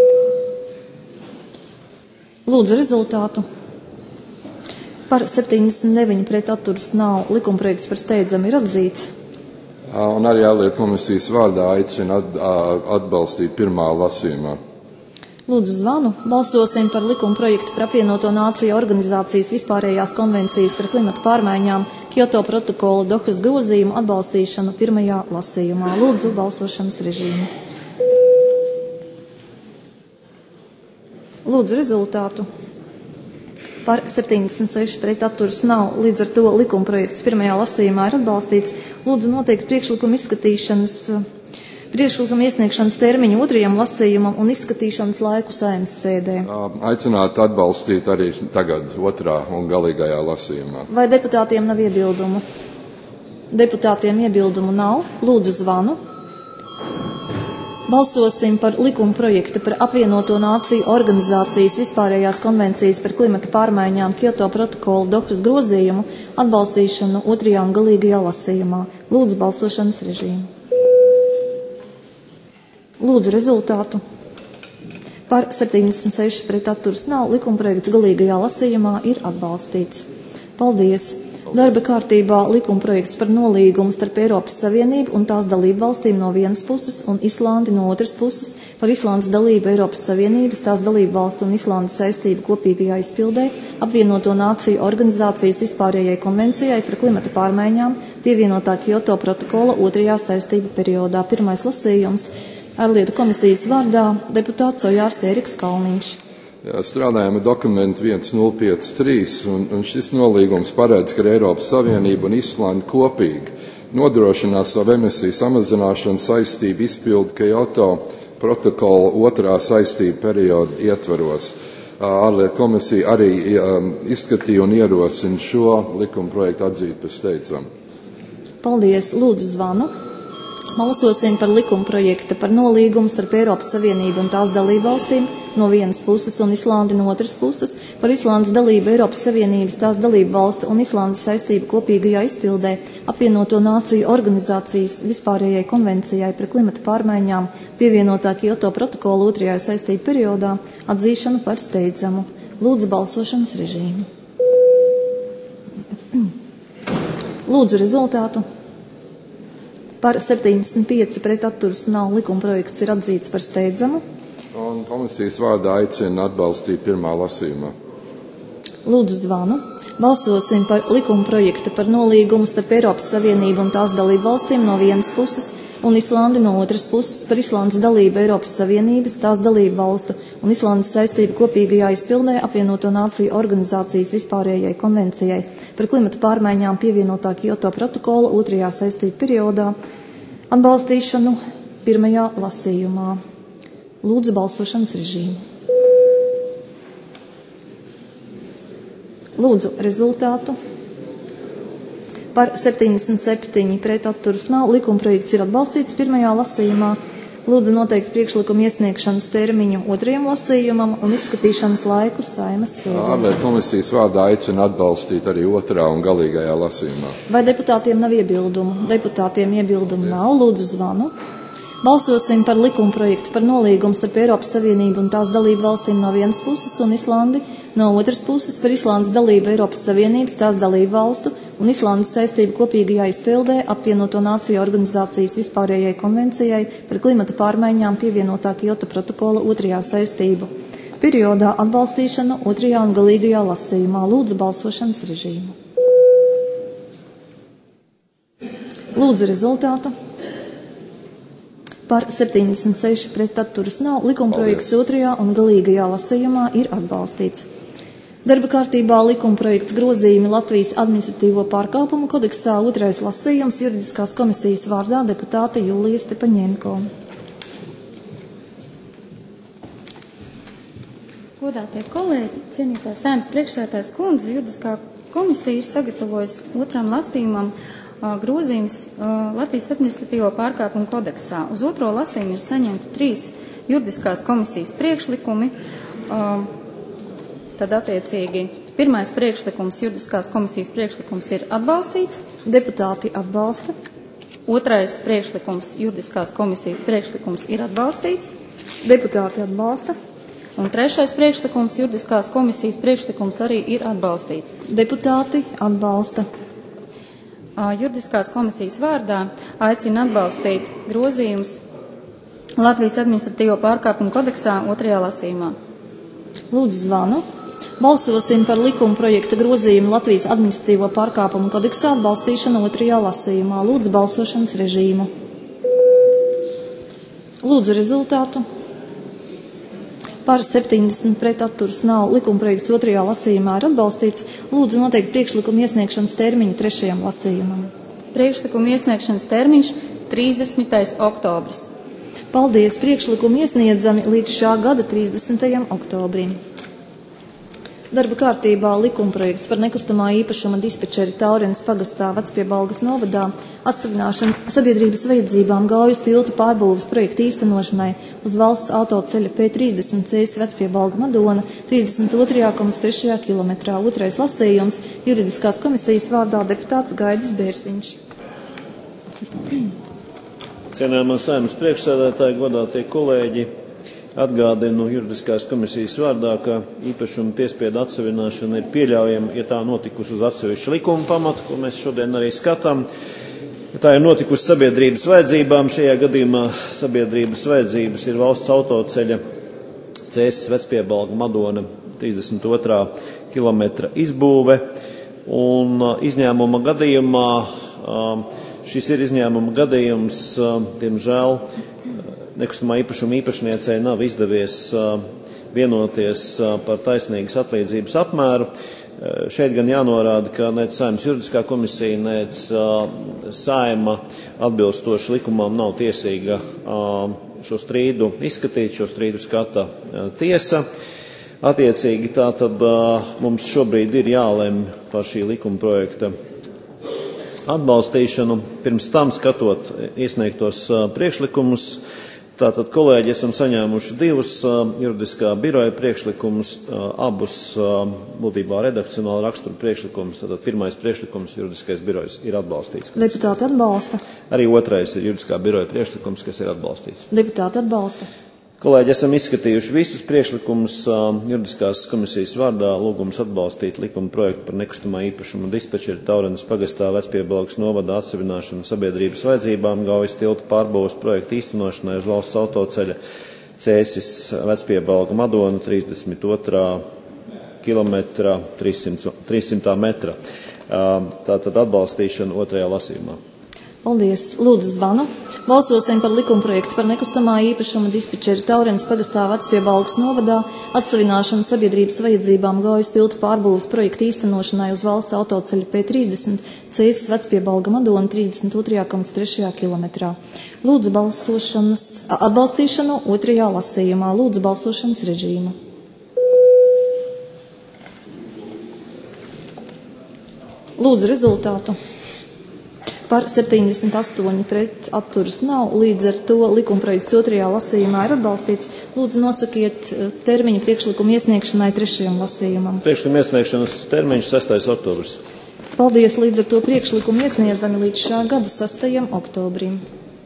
Lūdzu, rezultātu. Par septiņdesmit deviņi pret atturas nav. Likuma projekts par steidzamu ir atzīts. Un arī ārlietu komisijas vārdā aicina atbalstīt pirmā lasījumā. Lūdzu, zvanu. Balsosim par likuma projektu par apvienoto nāciju organizācijas vispārējās konvencijas par klimata pārmaiņām Kyoto protokola Dohas grozījumu atbalstīšanu pirmajā lasījumā. Lūdzu, balsošanas režīmu. Lūdzu, rezultātu. Par septiņdesmit seši pret atturas nav. Līdz ar to likuma projekts pirmajā lasījumā ir atbalstīts. Lūdzu, noteikti priekšlikuma izskatīšanas, priekšlikuma iesniegšanas termiņu otrajam lasījumam un izskatīšanas laiku Saeimas sēdē. Aicinātu atbalstīt arī tagad otrā un galīgajā lasījumā. Vai deputātiem nav iebildumu? Deputātiem iebildumu nav. Lūdzu, zvanu. Balsosim par likuma projektu par apvienoto nāciju organizācijas vispārējās konvencijas par klimata pārmaiņām Kyoto protokola Dohas grozījumu atbalstīšanu otrajā un galīgajā lasījumā. Lūdzu, balsošanas režīmu. Lūdzu, rezultātu. Par septiņdesmit seši pret atturas nav. Likuma projekts galīgajā lasījumā ir atbalstīts. Paldies! Darba kārtībā likuma projekts par nolīgumu starp Eiropas Savienību un tās dalību valstīm no vienas puses un Islandi no otras puses par Islandes dalību Eiropas Savienības, tās dalību valstu un Islandes saistību kopīgajā izpildē, apvienoto nāciju organizācijas vispārējai konvencijai par klimata pārmaiņām, pievienotā Kyoto protokola otrajā saistību periodā. Pirmais lasījums ārlietu komisijas vārdā deputāts Ojārs Ēriks Kalniņš. Jā, strādājam ar dokumentu viens nulle pieci trīs, un, un šis nolīgums paredz, ka Eiropas Savienība un Islanda kopīgi nodrošinās savu emisiju samazināšanu saistību izpildu Kyoto protokola otrā saistību perioda ietvaros. Ārlietu komisija arī um, izskatīja un ierosina šo likuma projektu atzīt par steidzamu. Paldies, lūdzu zvanu. Balsosim par likuma projektu par nolīgumu starp Eiropas Savienību un tās dalību valstīm no vienas puses un Islandi no otras puses par Islandes dalību Eiropas Savienības, tās dalību valstu un Islandes saistību kopīgajā izpildē, apvienoto nāciju organizācijas vispārējai konvencijai par klimata pārmaiņām, pievienotā Kyoto protokola otrajā saistību periodā, atzīšanu par steidzamu. Lūdzu, balsošanas režīmu. Lūdzu, rezultātu. Par septiņdesmit pieci pret atturas nav. Likuma projekts ir atzīts par steidzamu. Un komisijas vārdā aicina atbalstīt pirmā lasījumā. Lūdzu, zvanu. Balsosim par likuma projektu par nolīgumu starp Eiropas Savienību un tās dalību valstīm no vienas puses un Islandi no otras puses par Islandes dalību Eiropas Savienības, tās dalību valstu un Islandes saistību kopīgajā izpildē, apvienoto nāciju organizācijas vispārējai konvencijai par klimata pārmaiņām, pievienotā Kyoto protokola otrajā saistību periodā, atbalstīšanu pirmajā lasījumā. Lūdzu, balsošanas režīmu. Lūdzu, rezultātu. Par septiņdesmit septiņi pret atturas nav. Likuma projekts ir atbalstīts pirmajā lasījumā. Lūdzu, noteikti priekšlikuma iesniegšanas termiņu otrajam lasījumam un izskatīšanas laiku Saeimas sēdē. Ārlietu komisijas vārdā aicina atbalstīt arī otrā un galīgajā lasījumā. Vai deputātiem nav iebildumu? Deputātiem iebildumu nav. Lūdzu, zvanu. Balsosim par likuma projektu par nolīgumu starp Eiropas Savienību un tās dalību valstīm no vienas puses un Islandi no otras puses par Islandes dalību Eiropas Savienības, tās dalību valstu un Islandes saistību kopīgajā izpildē, apvienoto nāciju organizācijas vispārējai konvencijai par klimata pārmaiņām, pievienotā Kyoto protokola otrajā saistību periodā, atbalstīšanu otrajā un galīgajā lasījumā. Lūdzu, balsošanas režīmu. Lūdzu, rezultātu. Par septiņdesmit seši pret atturas nav. Likuma projekts otrajā un galīgajā lasījumā ir atbalstīts. Darba kārtībā likuma projekts grozījumi Latvijas administratīvo pārkāpumu kodeksā otrais lasījums juridiskās komisijas vārdā deputāte Julija Stepaņenko. godātie kolēģi, cienītā Saeimas priekšsēdētājas kundze, juridiskā komisija ir sagatavojusi otram lasījumam uh, grozījums uh, Latvijas administratīvo pārkāpumu kodeksā. Uz otro lasījumu ir saņemti trīs juridiskās komisijas priekšlikumi. Uh, tad attiecīgi pirmais priekšlikums, juridiskās komisijas priekšlikums ir atbalstīts. Deputāti atbalsta. Otrais priekšlikums, juridiskās komisijas priekšlikums ir atbalstīts. Deputāti atbalsta. Un trešais priekšlikums, juridiskās komisijas priekšlikums arī ir atbalstīts. Deputāti atbalsta. Juridiskās komisijas vārdā aicina atbalstīt grozījumus Latvijas administratīvo pārkāpumu kodeksā otrajā lasījumā. Lūdzu zvanu. Balsosim par likuma projekta grozījumu Latvijas administratīvo pārkāpumu kodeksā atbalstīšanu otrajā lasījumā. Lūdzu balsošanas režīmu. Lūdzu rezultātu. Par septiņdesmit pret atturas nav. Likumprojekts otrajā lasījumā ir atbalstīts. Lūdzu noteikt priekšlikumu iesniegšanas termiņu trešajam lasījumam. Priekšlikumu iesniegšanas termiņš trīsdesmitais oktobris. Paldies! Priekšlikumu iesniedzami līdz šā gada trīsdesmitajam oktobrim. Darba kārtībā likumprojekts par nekustamā īpašuma dispečeri Taurenes pagastā Vecpiebalgas novadā atsevišķināšanu sabiedrības vajadzībām Gaujas tilta pārbūves projekta īstenošanai uz valsts autoceļa P trīsdesmit ceļš Vecpiebalga Madona trīsdesmit otrajā komats trešajā kilometrā. Otrais lasījums juridiskās komisijas vārdā deputāts Gaidis Bērziņš. Cienējamā Saeimas priekšsēdētāji, godātie kolēģi, atgādinu juridiskās komisijas vārdā, ka īpašuma piespiedu atsevināšana ir pieļaujama, ja tā notikusi uz atsevišķu likuma pamatu, ko mēs šodien arī skatām. Tā ir notikusi sabiedrības vajadzībām. Šajā gadījumā sabiedrības vajadzības ir valsts autoceļa Cēsis Vecpiebalga Madona trīsdesmit otrā kilometra izbūve. Un izņēmuma gadījumā, šis ir izņēmuma gadījums, diemžēl, nekustamā īpašuma īpašniecei nav izdevies vienoties par taisnīgas atlīdzības apmēru. Šeit gan jānorāda, ka nec Saeimas juridiskā komisija, nec Saeima atbilstoši likumām nav tiesīga šo strīdu izskatīt, šo strīdu skata tiesa. Attiecīgi tātad mums šobrīd ir jālemj par šī likuma projekta atbalstīšanu. Pirms tam skatot iesniegtos priekšlikumus, tātad, kolēģi, esam saņēmuši divus uh, juridiskā biroja priekšlikumus, uh, abus uh, būtībā redakcionāla rakstura priekšlikumus. Tātad pirmais priekšlikums juridiskais birojs ir atbalstīts. Deputāti atbalsta. Arī otrais ir juridiskā biroja priekšlikums, kas ir atbalstīts. Deputāti atbalsta. Kolēģi, esam izskatījuši visus priekšlikumus uh, juridiskās komisijas vārdā. Lūgums atbalstīt likuma projektu par nekustamā īpašuma dispečeri Taurenes pagastā Vecpiebalgas novadā atsevināšanu sabiedrības vajadzībām Gaujas tilta pārbūves projektu īstenošanai uz valsts autoceļa Cēsis Vecpiebalga Madona trīsdesmit otrā kilometra trīssimtā metra. Uh, tātad atbalstīšanu otrajā lasījumā. Paldies. Lūdzu zvanu. Balsosim par likumprojektu par nekustamā īpašuma dispečeri Taurenes pagastā Vecpiebalgas novadā atsevināšanu sabiedrības vajadzībām Gaujas tilta pārbūves projekta īstenošanai uz valsts autoceļa P trīsdesmit Cēsis Vecpiebalga Madona trīsdesmit otrajā komats trešajā kilometrā. Lūdzu balsošanas atbalstīšanu otrajā lasījumā. Lūdzu balsošanas režīmu. Lūdzu rezultātu. Par septiņdesmit astoņi pret atturas nav, līdz ar to likumprojekts otrajā lasījumā ir atbalstīts. Lūdzu nosakiet termiņu priekšlikumu iesniegšanai trešajam lasījumam. Priekšlikuma iesniegšanas termiņš sestais oktobris. Paldies, līdz ar to priekšlikumu iesniedzami līdz šā gada sestajam oktobrim.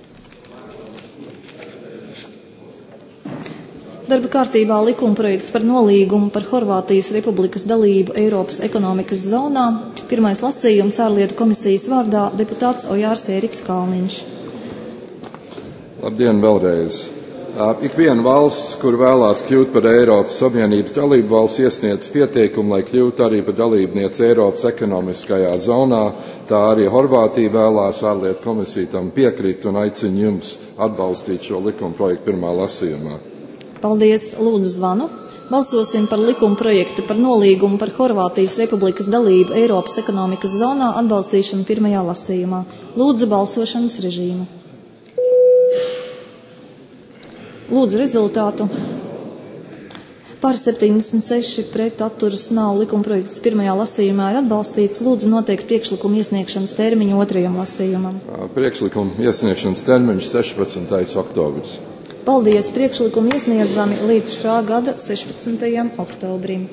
Darba kārtībā likumprojekts par nolīgumu par Horvātijas Republikas dalību Eiropas ekonomikas zonā. Pirmais lasījums ārlietu komisijas vārdā deputāts Ojārs Ēriks Kalniņš. Labdien vēlreiz! Ik viena valsts, kur vēlās kļūt par Eiropas Savienības dalību valsts, iesniedz pieteikumu, lai kļūtu arī par dalībnieci Eiropas ekonomiskajā zonā. Tā arī Horvātija vēlās, ārlietu komisija tam piekrīt un aicina jums atbalstīt šo likumprojektu pirmā lasījumā. Paldies, lūdzu zvanu. Balsosim par likuma projektu par nolīgumu par Horvātijas Republikas dalību Eiropas ekonomikas zonā atbalstīšanu pirmajā lasījumā. Lūdzu balsošanas režīmu. Lūdzu rezultātu. Par septiņdesmit seši pret atturas nav. Likumprojekts pirmajā lasījumā ir atbalstīts. Lūdzu noteikt priekšlikumu iesniegšanas termiņu otrajam lasījumam. Priekšlikumu iesniegšanas termiņš sešpadsmitais oktobris. Paldies! Priekšlikumu iesniedzami līdz šā gada sešpadsmitajam oktobrim.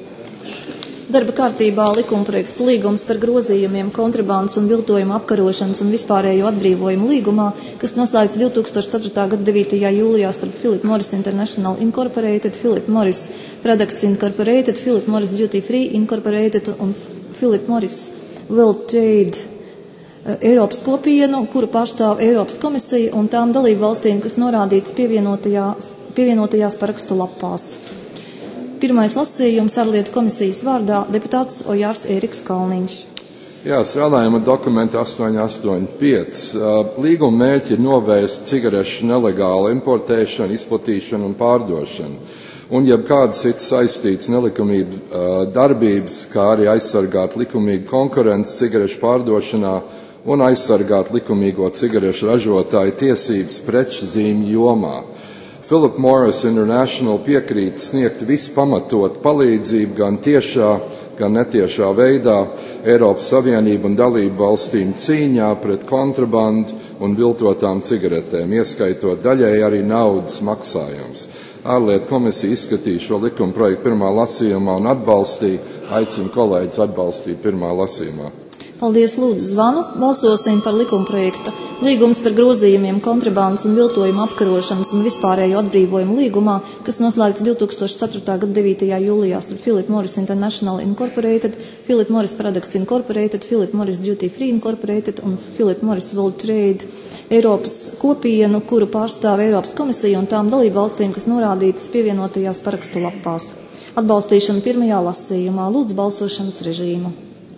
Darba kārtībā likumprojekts līgums par grozījumiem kontrabandas un viltojuma apkarošanas un vispārējo atbrīvojumu līgumā, kas noslēgts divi tūkstoši ceturtā gada devītajā jūlijā starp Philip Morris International Incorporated, Philip Morris Products Incorporated, Philip Morris Duty Free Incorporated un Philip Morris World Trade Eiropas kopienu, kuru pārstāv Eiropas komisija un tām dalību valstīm, kas norādītas pievienotajās, pievienotajās parakstu lapās. Pirmais lasījums ārlietu komisijas vārdā deputāts Ojārs Ēriks Kalniņš. Jā, strādājam ar dokumentu astoņi astoņi pieci. Līguma mērķi ir novērst cigarešu nelegālu importēšanu, izplatīšanu un pārdošanu. Un jebkādas citas saistītas nelikumību darbības, kā arī aizsargāt likumīgu konkurenci cigarešu pārdošanā un aizsargāt likumīgo cigarešu ražotāju tiesības preču zīmju jomā. Philip Morris International piekrīt sniegt vispamatot palīdzību gan tiešā, gan netiešā veidā Eiropas Savienību un dalību valstīm cīņā pret kontrabandu un viltotām cigaretēm, ieskaitot daļēji arī naudas maksājums. Ārlietu komisija izskatīja šo likuma projektu pirmā lasījumā un atbalstīja, aicinu kolēģis atbalstīt pirmā lasījumā. Paldies, lūdzu zvanu. Balsosim par likumprojekta līgums par grozījumiem kontrabandas un viltojuma apkarošanas un vispārējo atbrīvojumu līgumā, kas noslēgts divi tūkstoši ceturtā gada devītajā jūlijā starp Philip Morris International Incorporated, Philip Morris Products Incorporated, Philip Morris Duty Free Incorporated un Philip Morris World Trade Eiropas kopienu, kuru pārstāv Eiropas komisija un tām dalību valstīm, kas norādītas pievienotajās parakstu lapās. Atbalstīšana pirmajā lasījumā. Lūdzu balsošanas režīmu.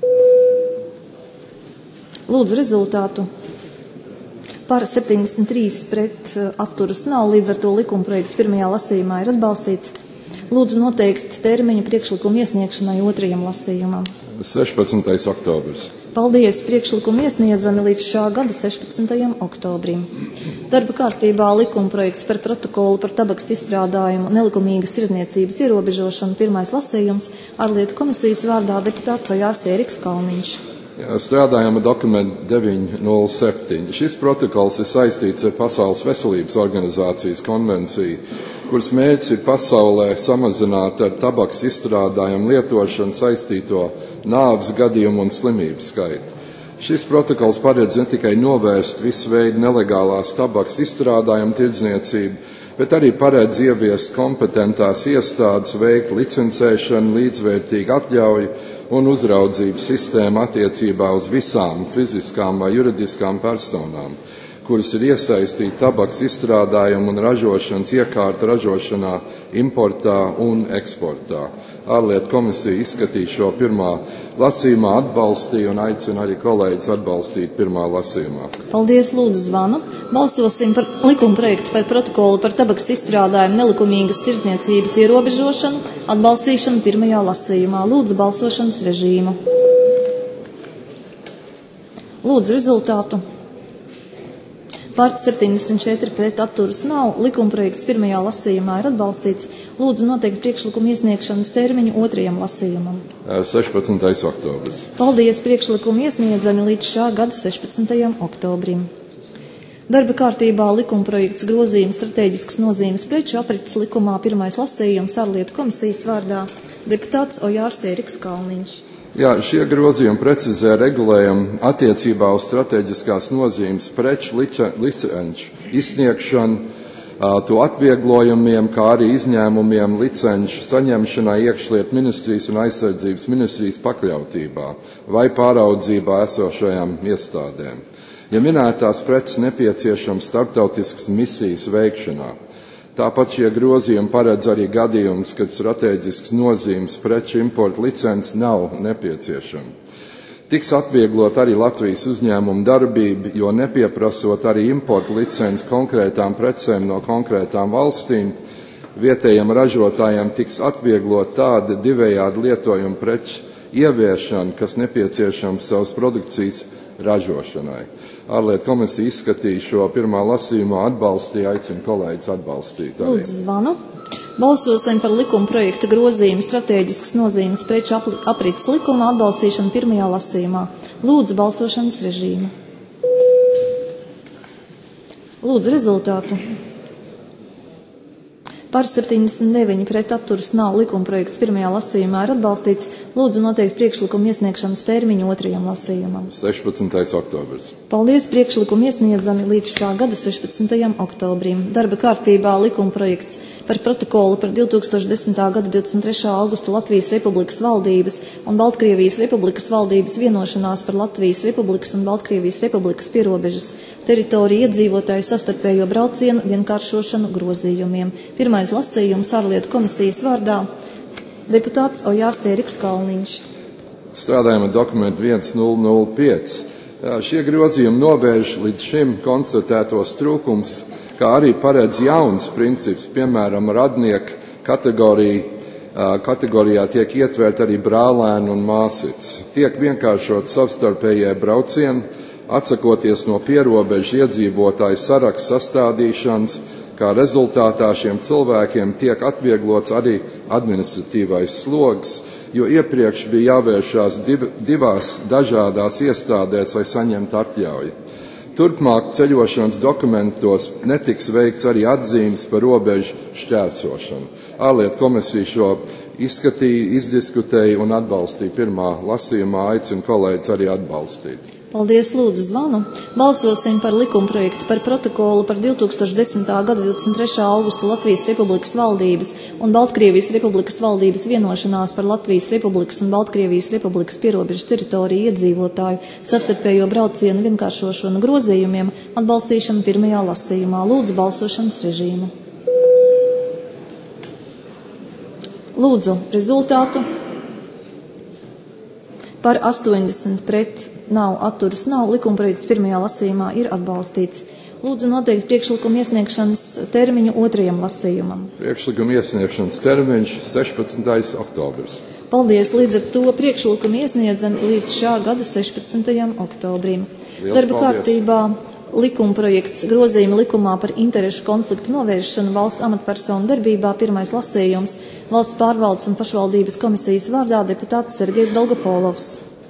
Lūdzu rezultātu. Par septiņdesmit trīs pret atturas nav, līdz ar to likumprojekts pirmajā lasījumā ir atbalstīts. Lūdzu noteikt termiņu priekšlikumu iesniegšanai otrajam lasījumam. sešpadsmitais oktobris. Paldies! Priekšlikumu iesniedzami līdz šā gada sešpadsmitajam oktobrim. Darba kārtībā likumprojekts par protokolu par tabakas izstrādājumu nelikumīgas tirdzniecības ierobežošanu pirmais lasījums ārlietu komisijas vārdā deputāts Ojārs Ēriks Kalniņš. Jā, strādājam ar dokumentu deviņi nulle septiņi. Šis protokols ir saistīts ar Pasaules veselības organizācijas konvenciju, kuras mērķis ir pasaulē samazināt ar tabakas izstrādājumu lietošanu saistīto nāves gadījumu un slimību skaitu. Šis protokols paredz ne tikai novērst visu veidu nelegālās tabakas izstrādājumu tirdzniecību, bet arī paredz ieviest kompetentās iestādes veikt licencēšanu, līdzvērtīgu atļauju un uzraudzības sistēmu attiecībā uz visām fiziskām vai juridiskām personām, kuras ir iesaistīti tabakas izstrādājumu un ražošanas iekārtu ražošanā, importā un eksportā. Ārlietu komisija izskatīja šo pirmā lasījumā, atbalstīja un aicina arī kolēģis atbalstīt pirmā lasījumā. Paldies, lūdzu zvanu. Balsosim par likumprojektu par protokolu par tabakas izstrādājumu nelikumīgas tirdzniecības ierobežošanu, atbalstīšanu pirmajā lasījumā. Lūdzu balsošanas režīmu. Lūdzu rezultātu. Par septiņdesmit četri pret atturas nav. Likumprojekts pirmajā lasījumā ir atbalstīts. Lūdzu noteikt priekšlikumu iesniegšanas termiņu otrajam lasījumam. sešpadsmitais oktobris. Paldies, priekšlikumu iesniedzami līdz šā gada sešpadsmitajam oktobrim. Darba kārtībā likumprojekts grozījums strateģiskas nozīmes preču aprits likumā pirmais lasījums ārlietu komisijas vārdā deputāts Ojārs Ēriks Kalniņš. Jā, šie grozījumi precizē regulējumu attiecībā uz strateģiskās nozīmes preču licenču izsniegšanu, to atvieglojumiem, kā arī izņēmumiem licenču saņemšanai iekšlietu ministrijas un aizsardzības ministrijas pakļautībā vai pāraudzībā esošajām iestādēm, ja minētās preces nepieciešams starptautiskas misijas veikšanā. Tāpat šie grozījumi paredz arī gadījumus, kad strateģisks nozīmes preču importa licence nav nepieciešama. Tiks atvieglot arī Latvijas uzņēmumu darbība, jo nepieprasot arī importa licenci konkrētām precēm no konkrētām valstīm, vietējiem ražotājiem tiks atvieglot tāda divējādi lietojuma preču ieviešana, kas nepieciešams savas produkcijas ražošanai. Ārlietu komisija izskatīja šo pirmā lasījumā, atbalstīja, aicina kolēģis atbalstīt. Arī. Lūdzu zvanu. Balsosim par likuma projekta grozījumu stratēģiskas nozīmes preču aprits likuma atbalstīšanu pirmajā lasījumā. Lūdzu balsošanas režīmu. Lūdzu rezultātu. Par septiņdesmit deviņi pret atturas nav, likuma projekts pirmajā lasījumā ir atbalstīts. Lūdzu noteikt priekšlikumu iesniegšanas termiņu otrajam lasījumam. sešpadsmitais oktobris. Paldies, priekšlikumu iesniedzami līdz šā gada sešpadsmitajam oktobrim. Darba kārtībā likuma projekts par protokolu par divi tūkstoši desmitā gada divdesmit trešā augusta Latvijas Republikas valdības un Baltkrievijas Republikas valdības vienošanās par Latvijas Republikas un Baltkrievijas Republikas pierobežas teritoriju iedzīvotāju savstarpējo braucienu vienkāršošanu grozījumiem. Pirmais lasījums ārlietu komisijas vārdā deputāts Ojārs Ēriks Kalniņš. Strādājam ar dokumentu viens nulle nulle pieci. Šie grozījumi novērš līdz šim konstatētos trūkums, kā arī paredz jauns princips, piemēram, radnieku kategorija, kategorijā tiek ietvērt arī brālēni un māsītes. Tiek vienkāršot savstarpējie braucieni, atsakoties no pierobežu iedzīvotāju sarakstu sastādīšanas, kā rezultātā šiem cilvēkiem tiek atvieglots arī administratīvais slogs, jo iepriekš bija jāvēršās div, divās dažādās iestādēs, lai saņemtu atļauju. Turpmāk ceļošanas dokumentos netiks veikts arī atzīmes par robežu šķērsošanu. Ārlietu komisija šo izskatīja, izdiskutēja un atbalstīja pirmā lasījumā, aicinu kolēģis arī atbalstīt. Paldies, lūdzu zvanu. Balsosim par likumprojektu par protokolu par divi tūkstoši desmitā gada divdesmit trešā augusta Latvijas Republikas valdības un Baltkrievijas Republikas valdības vienošanās par Latvijas Republikas un Baltkrievijas Republikas pierobežas teritoriju iedzīvotāju savstarpējo braucienu vienkāršošanu grozījumiem atbalstīšanu pirmajā lasījumā. Lūdzu balsošanas režīmu. Lūdzu rezultātu. Par astoņdesmit pret nav, atturas nav, likumprojekts pirmajā lasījumā ir atbalstīts. Lūdzu noteikt priekšlikumu iesniegšanas termiņu otrajam lasījumam. Priekšlikuma iesniegšanas termiņš sešpadsmitais oktobris. Paldies, līdz ar to priekšlikumu iesniedzam līdz šā gada sešpadsmitajam oktobrim. Liels Darba paldies. kārtībā likumprojekts grozījuma likumā par interešu konfliktu novēršanu valsts amatpersonu darbībā pirmais lasījums valsts pārvaldes un pašvaldības komisijas vārdā deputāts Sergejs Dolgopolovs.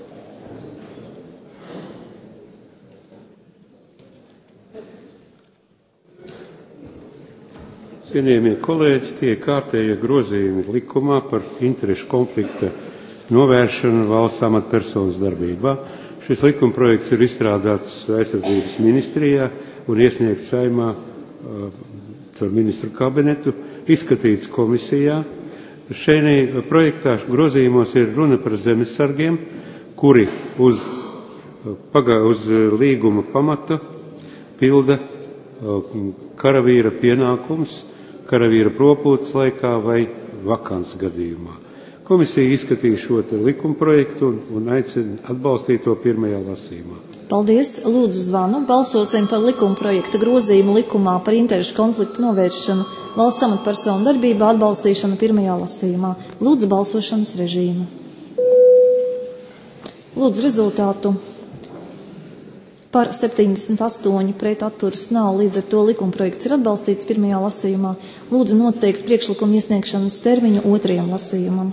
Cienījamie kolēģi, tie kārtējie grozījumi likumā par interešu konflikta novēršanu valsts amatpersonas darbībā. Šis likumprojekts ir izstrādāts aizsardzības ministrijā un iesniegts Saeimā uh, caur ministru kabinetu, izskatīts komisijā. Šajā projektā grozījumos ir runa par zemesargiem, kuri uz, pagā, uz līguma pamata pilda uh, karavīra pienākums, karavīra propūtas laikā vai vakants gadījumā. Komisija izskatīja šo likumprojektu un, un aicina atbalstīt to pirmajā lasījumā. Paldies, lūdzu zvanu. Balsosim par likumprojekta grozījumu likumā par interešu konfliktu novēršanu valsts amatpersonu darbībā atbalstīšanu pirmajā lasījumā. Lūdzu balsošanas režīmu. Lūdzu rezultātu. Par septiņdesmit astoņi pret atturas nav, līdz ar to likumprojekts ir atbalstīts pirmajā lasījumā. Lūdzu noteikt priekšlikumu iesniegšanas termiņu otrajam lasījumam.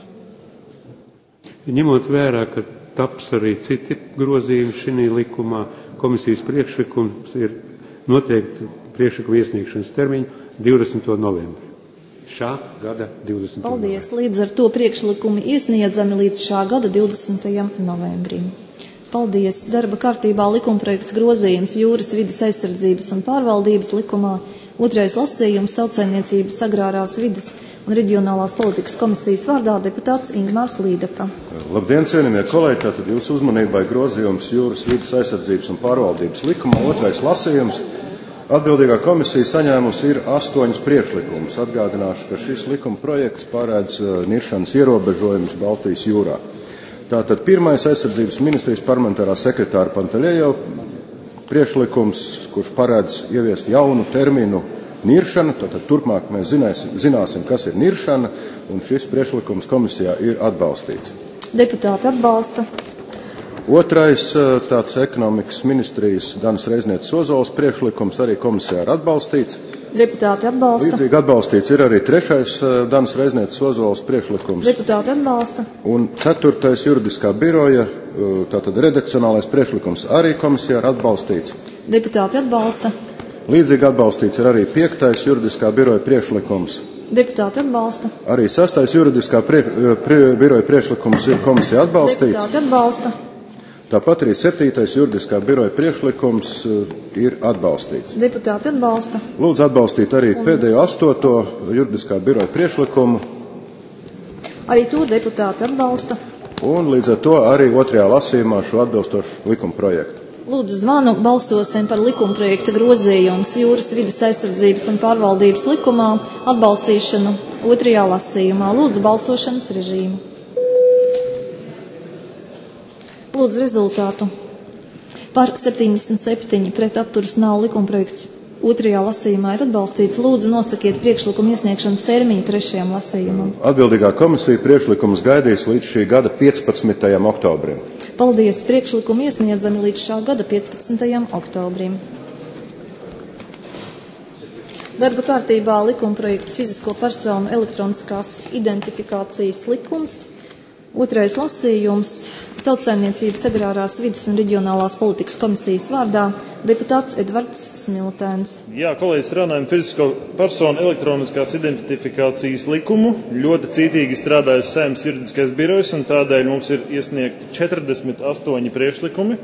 Ņemot vērā, ka taps arī citi grozījumi šī likumā, komisijas priekšlikums ir noteikti priekšlikuma iesniegšanas termiņu divdesmito novembri. Šā gada divdesmito Paldies, līdz ar to priekšlikumi iesniedzami līdz šā gada divdesmitajam novembrim. Paldies. Darba kārtībā likumprojekts grozījums jūras vides aizsardzības un pārvaldības likumā, otrais lasījums Tautsaimniecības, agrārās vides un reģionālās politikas komisijas vārdā deputāts Ingmārs Līdaka. Labdien, cienījamie kolēģi, tātad jūsu uzmanībai grozījums jūras vides aizsardzības un pārvaldības likumā, otrais lasījums. Atbildīgā komisija saņēmusi ir astoņus priekšlikumus. Atgādināšu, ka šis likuma projekts paredz niršanas ierobežojumus Baltijas jūrā. Tātad pirmais aizsardzības ministrijas parlamentārā sekretāra Pantaļejo priekšlikums, kurš paredz ieviest jaunu terminu niršana, tātad turpmāk mēs zināsim, zināsim, kas ir niršana, un šis priekšlikums komisijā ir atbalstīts. Deputāti atbalsta. Otrais tāds ekonomikas ministrijas Danas Reiznieces Ozolas priekšlikums arī komisijā ir atbalstīts. Deputāti atbalsta. Līdzīgi atbalstīts ir arī trešais Danas Reiznieces Ozolas priekšlikums. Deputāti atbalsta. Un ceturtais juridiskā biroja, tātad redakcionālais priekšlikums arī komisijā ir atbalstīts. Deputāti atbalsta. Līdzīgi atbalstīts ir arī piektais juridiskā biroja priekšlikums. Deputāti atbalsta. Arī sastais juridiskā prie, prie, biroja priekšlikums ir komisija atbalstīts. Deputāti atbalsta. Tāpat arī septītais juridiskā biroja priekšlikums ir atbalstīts. Deputāti atbalsta. Lūdzu atbalstīt arī pēdējo astoto juridiskā biroja priekšlikumu. Arī to deputāti atbalsta. Un līdz ar to arī otrajā lasījumā šo atbilstošu likuma projektu. Lūdzu zvanu, balsosim par likumprojekta grozījums jūras vides aizsardzības un pārvaldības likumā atbalstīšanu otrajā lasījumā. Lūdzu balsošanas režīmu. Lūdzu rezultātu. Par septiņdesmit septiņi pret atturas nav likumprojekts. Otrajā lasījumā ir atbalstīts. Lūdzu nosakiet priekšlikumu iesniegšanas termiņu trešajam lasījumam. Atbildīgā komisija priekšlikumus gaidīs līdz šī gada piecpadsmitajam oktobrim. Paldies! Priekšlikumu iesniedzami līdz šā gada piecpadsmitajam oktobrim. Darba kārtībā likumprojekts fizisko personu elektroniskās identifikācijas likums. Otrais lasījums. Tautsaimniecības agrārās vides un reģionālās politikas komisijas vārdā deputāts Edvards Smiltēns. Jā, kolēģi, strādājam fizisko personu elektroniskās identifikācijas likumu. Ļoti cītīgi strādājas Saeimas juridiskais birojs, un tādēļ mums ir iesniegti četrdesmit astoņi priekšlikumi,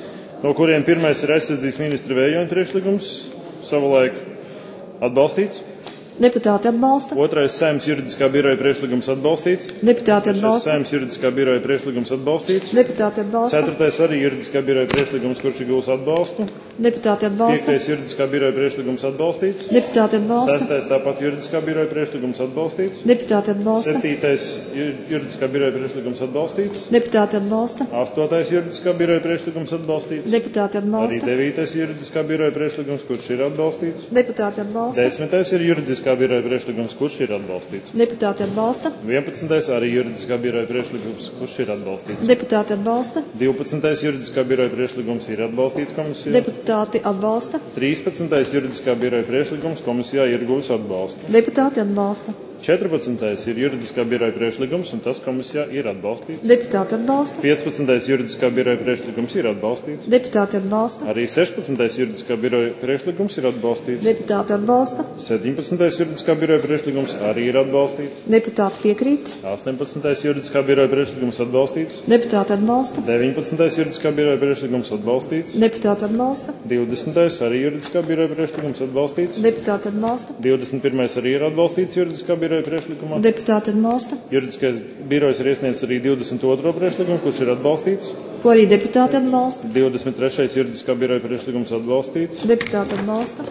no kuriem pirmais ir aizsardzības ministra Vējoņa priekšlikums, savulaik atbalstīts. Deputāti atbalsta. Otrais Saeimas juridiskā biroja priekšlikums atbalstīts. Deputāti atbalsta. Saeimas juridiskā biroja priekšlikums atbalstīts. Deputāti atbalsta. Ceturtais arī juridiskā biroja priekšlikums, kurš ir gūs atbalstu. Deputāti atbalsta. Piektais juridiskā biroja priekšlikums atbalstīts. Deputāti atbalsta. Sestais tāpat juridiskā biroja priekšlikums atbalstīts. Deputāti atbalsta. Septītais juridiskā biroja priekšlikums atbalstīts. Deputāti atbalsta. Astotais juridiskā biroja priekšlikums atbalstīts. Deputāti atbalsta. Arī devītais juridiskā biroja priekšlikums, kurš ir atbalstīts. Deputāti atbalsta. Desmitais ir juridiskā biroja priekšlikums, kurš ir atbalstīts. Deputāti atbalsta. vienpadsmitais arī juridiskā biroja priekšlikums, kurš ir atbalstīts. Deputāti atbalsta. divpadsmitais juridiskā biroja priekšlikums ir atbalstīts komisijā. Deputāti atbalsta. trīspadsmitais juridiskā biroja priekšlikums komisijā ir guvis atbalstu. Deputāti atbalsta. četrpadsmitais ir juridiskā biroja priekšlikums, un tas komisijā ir atbalstīts. Deputāti atbalsta. piecpadsmitais juridiskā biroja priekšlikums ir atbalstīts. Deputāti atbalsta. Arī sešpadsmitais juridiskā biroja priekšlikums ir atbalstīts. Deputāti atbalsta. septiņpadsmitais juridiskā biroja priekšlikums arī ir atbalstīts. Deputāti piekrīt. astoņpadsmitais juridiskā biroja priekšlikums atbalstīts. Deputāti atbalsta. deviņpadsmitais juridiskā biroja priekšlikums atbalstīts. Deputāti atbalsta. divdesmitais arī juridiskā biroja priekšlikums atbalstīts. Deputāti atbalsta. divdesmit pirmais arī ir atbalstīts juridiskā biroja priekšlikumā. Deputāti atbalsta. Juridiskais birojs ir iesniedzis arī divdesmit otro priekšlikumu, kurš ir atbalstīts. Ko arī deputāti atbalsta. divdesmit trešais juridiskā biroja priekšlikums atbalstīts. Deputāti atbalsta.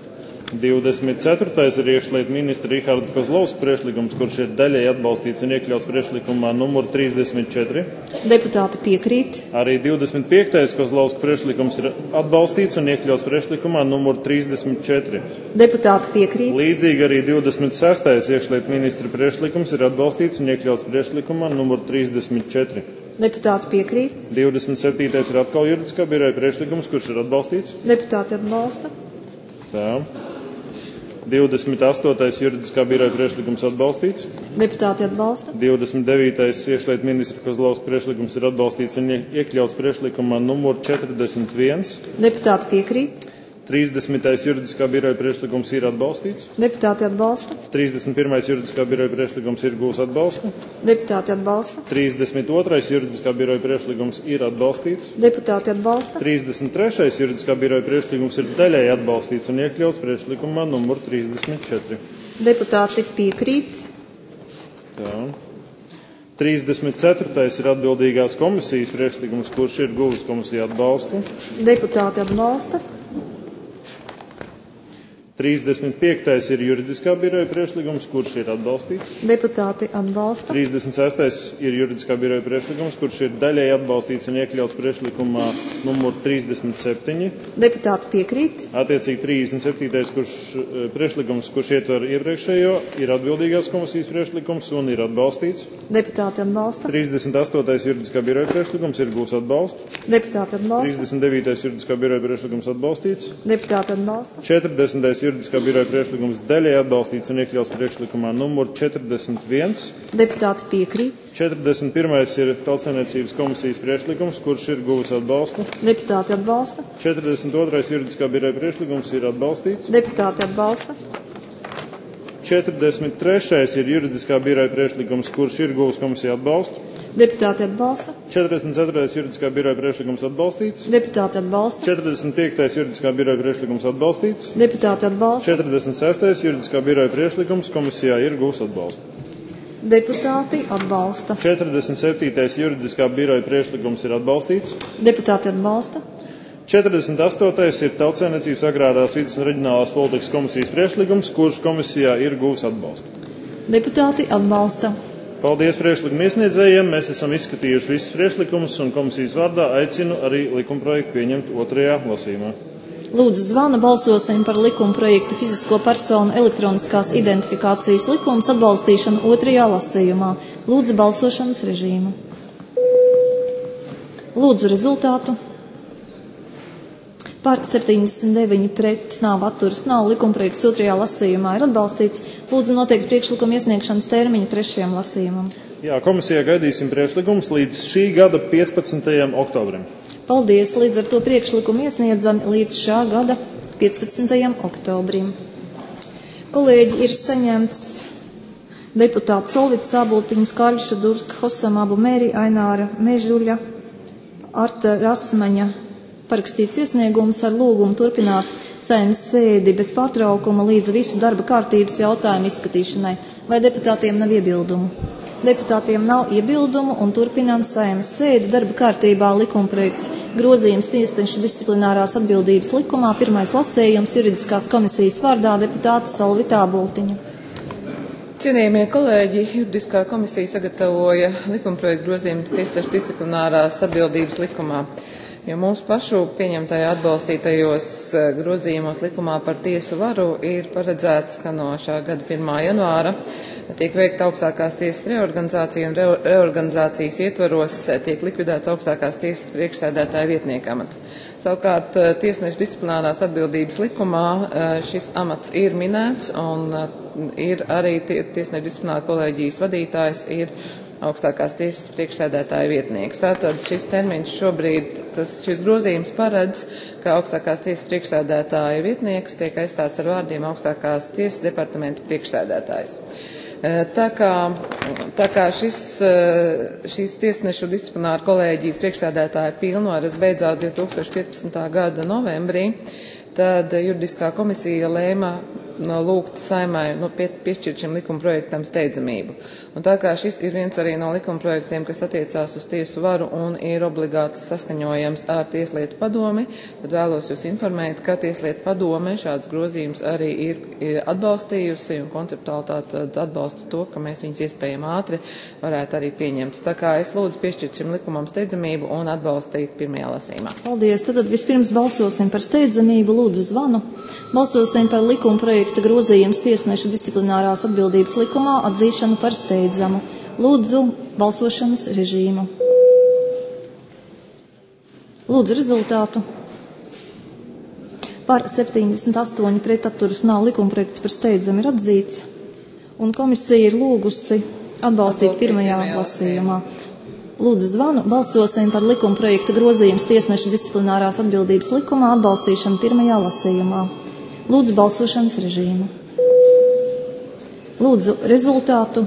divdesmit ceturtais ir iekšlietu ministra Riharda Kozlovska priekšlikums, kurš ir daļēji atbalstīts un iekļauts priekšlikumā numur trīsdesmit četri. Deputāti piekrīt. Arī divdesmit piektais Kozlovska priekšlikums ir atbalstīts un iekļauts priekšlikumā numur trīsdesmit četri. Deputāti piekrīt. Līdzīgi arī divdesmit sestais iekšlietu ministra priekšlikums ir atbalstīts un iekļauts priekšlikumā numur trīsdesmit četri. Deputāti piekrīt. divdesmit septītais ir atkal juridiskā biroja priekšlikums, kurš ir atbalstīts. Deputāti atbalsta. Tā. divdesmit astotais juridiskā biroja priekšlikums atbalstīts. Deputāti atbalsta. divdesmit devītais iekšlietu ministra Kozlovska priekšlikums ir atbalstīts un iekļauts priekšlikumā numur četrdesmit viens. Deputāti piekrīt. trīsdesmitais juridiskā biroja priekšlikums ir atbalstīts. Deputāti atbalsta. trīsdesmit pirmais juridiskā biroja priekšlikums ir gūs atbalstu. Deputāti atbalsta. trīsdesmit otrais juridiskā biroja priekšlikums ir atbalstīts. Deputāti atbalsta. trīsdesmit trešais juridiskā biroja priekšlikums ir daļēji atbalstīts un iekļauts priekšlikumā numur trīsdesmit četri. Deputāti piekrīt. Tā. trīsdesmit ceturtais ir atbildīgās komisijas priekšlikums, kurš ir guvis komisijā atbalstu. Deputāti atbalsta. trīsdesmit piektais ir juridiskā biroja priekšlikums, kurš ir atbalstīts. Deputāti atbalsta. trīsdesmit sestais ir juridiskā biroja priekšlikums, kurš ir daļēji atbalstīts un iekļauts priekšlikumā numur trīsdesmit septiņi. Deputāti piekrīt. Attiecīgi trīsdesmit septītais kurš, priekšlikums, kurš ietver iepriekšējo, ir atbildīgās komisijas priekšlikums un ir atbalstīts. Deputāti atbalsta. trīsdesmit astotais juridiskā biroja priekšlikums ir gūs atbalstu. Deputāti atbalsta. trīsdesmit devītais juridiskā biroja priekšlikums atbalstīts. Deputāti atbalsta. četrdesmitais juridiskā biroja priekšlikums daļai atbalstīts un iekļauts priekšlikumā numur četrdesmit viens. Deputāti piekrīt. četrdesmit pirmais ir Tautsaimniecības komisijas priekšlikums, kurš ir guvis atbalstu. Deputāti atbalsta. četrdesmit otrais juridiskā biroja priekšlikums ir atbalstīts. Deputāti atbalsta. četrdesmit trešais ir juridiskā biroja priekšlikums, kurš ir guvis komisija atbalstu. Deputāti atbalsta. četrdesmit ceturtais juridiskā biroja priekšlikums atbalstīts. Deputāti atbalsta. četrdesmit piektais juridiskā biroja priekšlikums atbalstīts. Deputāti atbalsta. četrdesmit sestais juridiskā biroja priekšlikums komisijā ir guvis atbalstu. Deputāti atbalsta. četrdesmit septītais juridiskā biroja priekšlikums ir atbalstīts. Deputāti atbalsta. četrdesmit astotais ir Tautsaimniecības agrārās vides un reģionālās politikas komisijas priekšlikums, kurš komisijā ir guvis atbalstu. Deputāti atbalsta. Paldies priekšlikumu iesniedzējiem. Mēs esam izskatījuši visus priekšlikumus un komisijas vārdā aicinu arī likumprojektu pieņemt otrajā lasījumā. Lūdzu, zvana balsosim par likuma projektu fizisko personu elektroniskās identifikācijas likums atbalstīšanu otrajā lasījumā. Lūdzu, balsošanas režīmu. Lūdzu, rezultātu. Par septiņdesmit deviņi pret, nav atturas, nav likumprojekts otrajā lasījumā ir atbalstīts. Lūdzu, noteikti priekšlikuma iesniegšanas termiņu trešajam lasījumam. Jā, komisijā gaidīsim priekšlikumus līdz šī gada piecpadsmitajam oktobrim. Paldies, līdz ar to priekšlikumu iesniedzam līdz šā gada piecpadsmitajam oktobrim. Kolēģi, ir saņemts deputāts Solvits Āboltiņas, Kaļša, Durska, Hosam, Abu Mēri, Aināra Mežuļa, Arta Rasmaņa parakstīts iesniegums ar lūgumu turpināt Saeimas sēdi bez pārtraukuma līdz visu darba kārtības jautājumu izskatīšanai. Vai deputātiem nav iebildumu? Deputātiem nav iebildumu un turpinām Saeimas sēdi darba kārtībā likumprojekts grozījums tiesnešu disciplinārās atbildības likumā. Pirmais lasējums juridiskās komisijas vārdā deputāta Solvita Āboltiņa. Cienījamie kolēģi, juridiskā komisija sagatavoja likumprojektu grozījumus tiesnešu disciplinārās atbildības likumā. Jo mūsu pašu pieņemtajā atbalstītajos grozījumos likumā par tiesu varu ir paredzēts, ka no šā gada pirmā janvāra tiek veikta augstākās tiesas reorganizācija un reorganizācijas ietvaros tiek likvidēts augstākās tiesas priekšsēdētāja vietnieka amats. Savukārt tiesnešu disciplinārās atbildības likumā šis amats ir minēts un ir arī tiesnešu disciplinārā kolēģijas vadītājs ir augstākās tiesas priekšsēdētāja vietnieks. Tātad šis termiņš šobrīd, tas, šis grozījums paredz, ka augstākās tiesas priekšsēdētāja vietnieks tiek aizstāts ar vārdiem augstākās tiesas departamenta priekšsēdētājs. Tā kā, tā kā šis, šīs tiesnešu disciplināra kolēģijas priekšsēdētāja pilnvaras beidzās divi tūkstoši piecpadsmitā gada novembrī, tad juridiskā komisija lēma no lūgt Saeimai no pie, piešķirt šim likuma projektam steidzamību. Un tā kā šis ir viens arī no likuma projektiem, kas attiecās uz tiesu varu un ir obligāti saskaņojams ar Tieslietu padomi, tad vēlos jūs informēt, ka Tieslietu padome šāds grozījums arī ir, ir atbalstījusi un konceptuāli tātad atbalsta to, ka mēs viņus iespējami ātri varētu arī pieņemt. Tā kā es lūdzu piešķirt šim likumam steidzamību un atbalstīt pirmajā lasījumā. Paldies. Tad vispirms balsosim par steidzamību. Lūdzu zvanu. Balsosim par likuma projekta grozījums tiesnešu disciplinārās atbildības likumā atzīšanu par steidzamu. Lūdzu balsošanas režīmu. Lūdzu rezultātu. Par septiņdesmit astoņi pret atturas nav likumprojekts par steidzamu ir atzīts. Un komisija ir lūgusi atbalstīt pirmajā lasījumā. Lūdzu zvanu. Balsosim par likumprojekta grozījums tiesnešu disciplinārās atbildības likumā atbalstīšanu pirmajā lasījumā. Lūdzu balsošanas režīmu. Lūdzu rezultātu.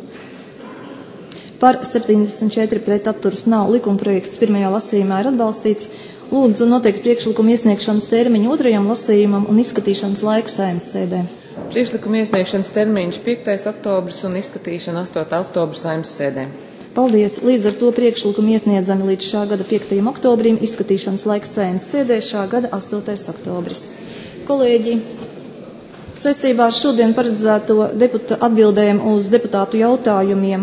Par septiņdesmit četri pret atturas nav likumprojekts pirmajā lasījumā ir atbalstīts. Lūdzu noteikti priekšlikumu iesniegšanas termiņu otrajam lasījumam un izskatīšanas laiku Saeimas sēdē. Priekšlikuma iesniegšanas termiņš piektais oktobris un izskatīšana astotā oktobra Saeimas sēdē. Paldies. Līdz ar to priekšlikumu iesniedzami līdz šā gada piektajam oktobrim, izskatīšanas laiks Saeimas sēdē šā gada astotais oktobris. Kolēģi, saistībā ar šodien paredzēto deputā, atbildēm uz deputātu jautājumiem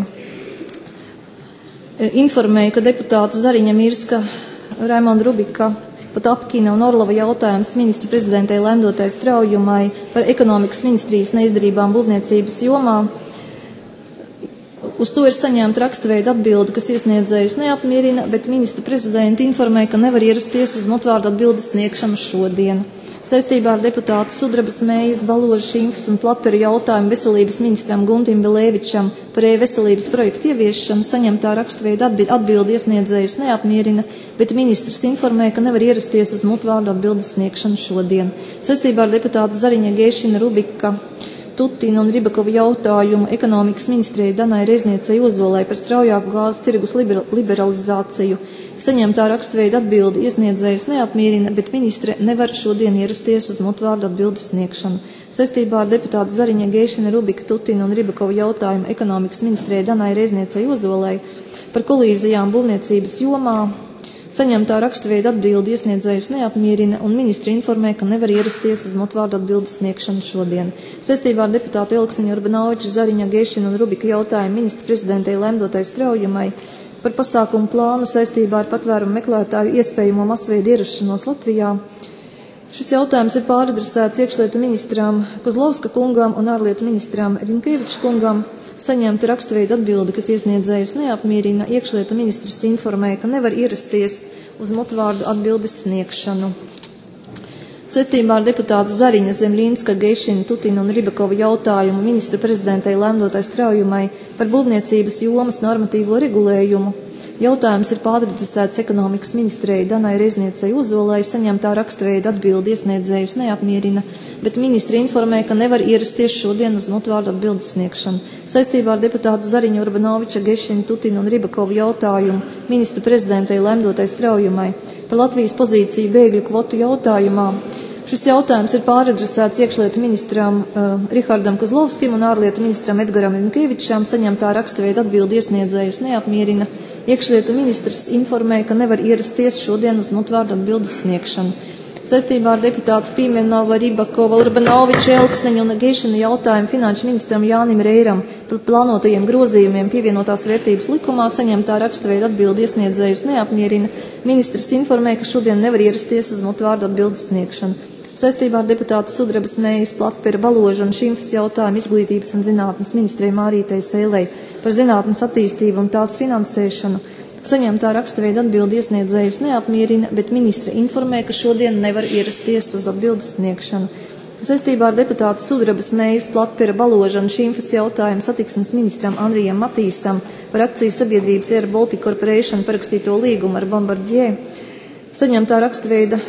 informēju, ka deputātu Zariņa Mirska, Raimonda Rubika, Patapkina un Orlova jautājums ministra prezidentei Lemdotai Straujumai par ekonomikas ministrijas neizdarībām būvniecības jomā. Uz to ir saņemta rakstveida atbilde, kas iesniedzējus neapmierina, bet ministru prezidenti informēja, ka nevar ierasties uz mutvārdu atbildes sniegšanu šodien. Saistībā ar deputātu Sudrabas, Mējas, Baložas, Šimfas un Platpera jautājumu veselības ministram Guntim Belēvičam par e-veselības projektu ieviešanu saņemtā rakstveida atbildi iesniedzējus neapmierina, bet ministrs informē, ka nevar ierasties uz mutvārdu atbildes sniegšanu šodien. Saistībā ar deputātu Zariņa, Geišina, Rubika, Tutina un Ribakova jautājumu ekonomikas ministrei Danai Rezniecei Ozolai par straujāku gāzes tirgus liberalizāciju saņemtā rakstveida atbildi iesniedzējus neapmierina, bet ministre nevar šodien ierasties uz mutvārdu atbildes sniegšanu. Saistībā ar deputātu Zariņa, Geišina, Rubika, Tutina un Ribakova jautājumu ekonomikas ministrei Danai Rezniecei Ozolai par kolīzijām būvniecības jomā saņemtā rakstveida atbildi iesniedzējus neapmierina un ministri informē, ka nevar ierasties uz mutvārdu atbildes sniegšanu šodien. Saistībā ar deputātu Elksniņu Urbanoviču, Zariņa, Geišina un Rubika jautājumu ministru prezidentei Lemdotai Straujamai par pasākumu plānu saistībā ar patvērumu meklētāju iespējamo masveidu ierašanos Latvijā. Šis jautājums ir pāradresēts iekšlietu ministram Kozlovska kungam un ārlietu ministram Rinkēviča kungam. Saņemta rakstveida atbildi, kas iesniedzējus neapmierina, iekšlietu ministrs informē, ka nevar ierasties uz mutvārdu atbildes sniegšanu. Saistībā ar deputātu Zariņa, Zemļīnska, Geišina, Tutina un Ribakova jautājumu ministra prezidentei Lemdotai Straujumai par būvniecības jomas normatīvo regulējumu. Jautājums ir pāradresēts ekonomikas ministrei Danai Rezniecei Ozolai, saņemtā rakstveida atbildi iesniedzējus neapmierina, bet ministri informē, ka nevar ierasties šodien uz mutvārdu atbildes sniegšanu. Saistībā ar deputātu Zariņa, Urbanoviča, Geišina, Tutina un Ribakova jautājumu ministra prezidentei Lemdotai Straujumai par Latvijas pozīciju bēgļu kvotu jautājumā. Šis jautājums ir pāradresēts iekšlietu ministram uh, Rihardam Kozlovskim un ārlietu ministram Edgaram Rinkēvičam, saņemtā rakstveida atbildi iesniedzējus neapmierina. Iekšlietu ministrs informē, ka nevar ierasties šodien uz mutvārdu atbildes sniegšanu. Saistībā ar deputātu Pīmenova, Ribakova, Urbanoviča, Elksniņa un Geišina jautājumu finanšu ministram Jānim Reiram par plānotajiem grozījumiem pievienotās vērtības likumā saņemtā rakstveida atbildi iesniedzējus neapmierina. Ministrs informē, ka šodien nevar ierasties uz mutvārdu atbildes sniegšanu. Saistībā ar deputātu Sudrabas, Mējas, Platpera, Baloža un Šimfas jautājumu izglītības un zinātnes ministrei Mārītei Sēlei par zinātnes attīstību un tās finansēšanu saņemtā rakstveida atbildi iesniedzējus neapmierina, bet ministre informē, ka šodien nevar ierasties uz atbildes sniegšanu. Saistībā ar deputātu Sudrabas, Mējas, Platpera, Baloža un Šimfas jautājumu satiksmes ministram Andrijam Matīsam par akciju sabiedrības Air Baltic Corporation parakstīto līgumu ar Bombardier saņemtā rakstveida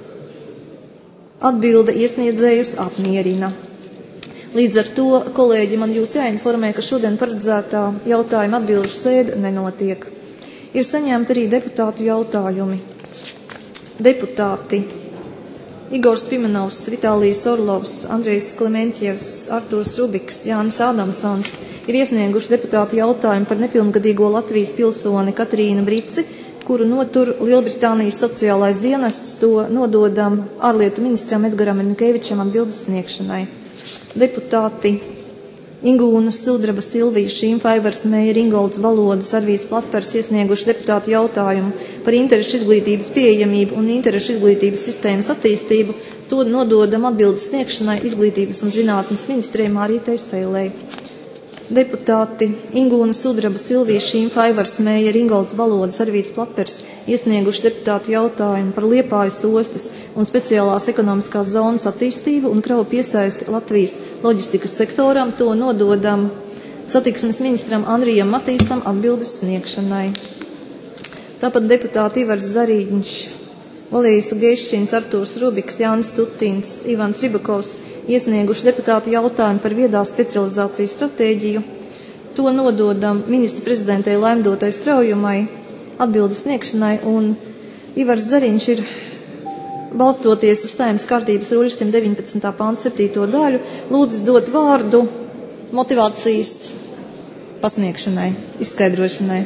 atbilde iesniedzējus apmierina. Līdz ar to, kolēģi, man jūs jāinformē, ka šodien paredzētā jautājuma atbilžu sēde nenotiek. Ir saņemti arī deputātu jautājumi. Deputāti Igors Pimenovs, Vitālijs Orlovs, Andrejs Klementjevs, Artūrs Rubiks, Jānis Ādamsons ir iesnieguši deputātu jautājumu par nepilngadīgo Latvijas pilsoni Katrīnu Brici, kuru notur Lielbritānijas sociālais dienests, to nododam ārlietu ministram Edgaram Rinkēvičam atbildes sniegšanai. Deputāti Ingūna, Sudraba, Silvija, Šīmfa, Aivars, Meija, Ingolds, Valodas, Arvīts Platpers iesnieguši deputātu jautājumu par interešu izglītības pieejamību un interešu izglītības sistēmas attīstību, to nododam atbildes sniegšanai izglītības un zinātnes ministrei Mārītei Sēlei. Deputāti Ingūna, Sudraba, Silvija, Šīmfa, Aivars, Meija, Ingolds, Valodas, Arvīts Platpers iesnieguši deputātu jautājumu par Liepājas ostas un speciālās ekonomiskās zonas attīstību un kravu piesaisti Latvijas loģistikas sektoram, to nododam satiksmes ministram Andrijam Matīsam atbildes sniegšanai. Tāpat deputāti Ivars Zariņš, Valējs Geišins, Artūrs Rubiks, Jānis Tutins, Ivans Ribakovs iesnieguši deputātu jautājumu par viedā specializācijas stratēģiju. To nododam ministra prezidentei Lemdotai Straujumai atbildes sniegšanai, un Ivars Zariņš ir, balstoties uz Saeimas kārtības ruļu simt deviņpadsmitā panta septīto daļu, lūdzu dot vārdu motivācijas pasniegšanai, izskaidrošanai.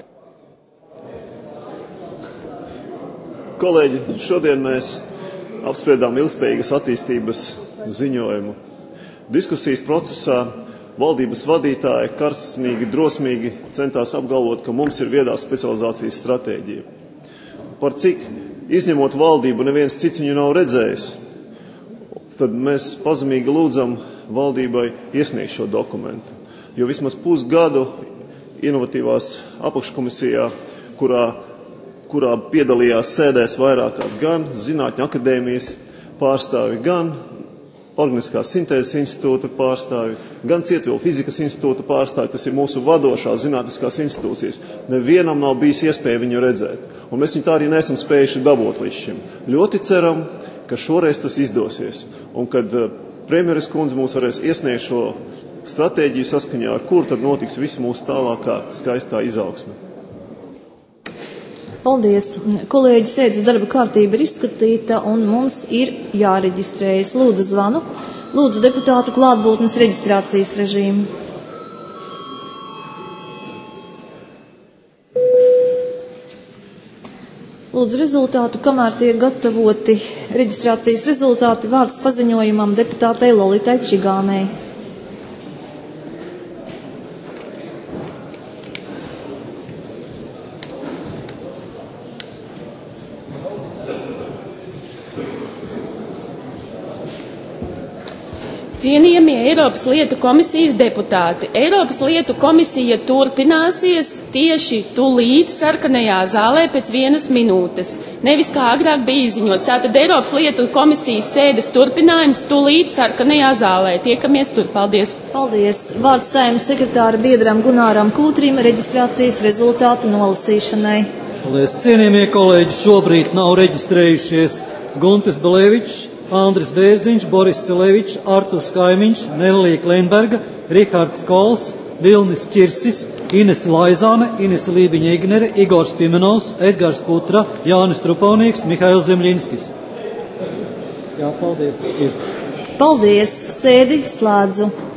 Kolēģi, šodien mēs apspriedām ilgspējīgas attīstības ziņojumu. Diskusijas procesā valdības vadītāji karsnīgi, drosmīgi centās apgalvot, ka mums ir viedā specializācijas stratēģija. Par cik, izņemot valdību, neviens cits viņu nav redzējis, tad mēs pazemīgi lūdzam valdībai iesniegt šo dokumentu. Jo vismaz pusgadu inovatīvās apakškomisijā, kurā kurā piedalījās sēdēs vairākās gan zinātņu akadēmijas pārstāvi, gan Organiskās sintēzes institūta pārstāvi, gan Cietvielu fizikas institūta pārstāvi, tas ir mūsu vadošās zinātniskās institūcijas. Nevienam nav bijis iespēja viņu redzēt, un mēs viņu tā arī neesam spējuši dabūt līdz šim. Ļoti ceram, ka šoreiz tas izdosies, un kad premjeras kundze mums varēs iesniegt šo stratēģiju saskaņā, ar kuru tad notiks visa mūsu tālākā skaistā izaugsme. Paldies. Kolēģi, sēdes darba kārtība ir izskatīta un mums ir jāreģistrējas. Lūdzu zvanu. Lūdzu deputātu klātbūtnes reģistrācijas režīmu. Lūdzu rezultātu, kamēr tiek gatavoti reģistrācijas rezultāti, vārds paziņojumam deputātei Lolitai Čigānei. Cienījamie Eiropas lietu komisijas deputāti, Eiropas lietu komisija turpināsies tieši tūlīt sarkanajā zālē pēc vienas minūtes, nevis kā agrāk bija izziņots. Tātad Eiropas lietu komisijas sēdes turpinājums tūlīt sarkanajā zālē. Tiekamies tur. Paldies. Paldies. Vārds Saeimas sekretāra biedram Gunāram Kūtrim reģistrācijas rezultātu nolasīšanai. Paldies. Cienījamie kolēģi, šobrīd nav reģistrējušies Guntis Belevičs, Andris Bērziņš, Boris Celevičs, Arturs Kaimiņš, Nelija Klenberga, Rihards Kols, Vilnis Ķirsis, Ines Laizāne, Ines Lībiņa Ignere, Igors Pimenovs, Edgars Putra, Jānis Trupaunīgs, Mihails Zemļinskis. Jā, paldies. Ir. Paldies. Sēdi slēdzu.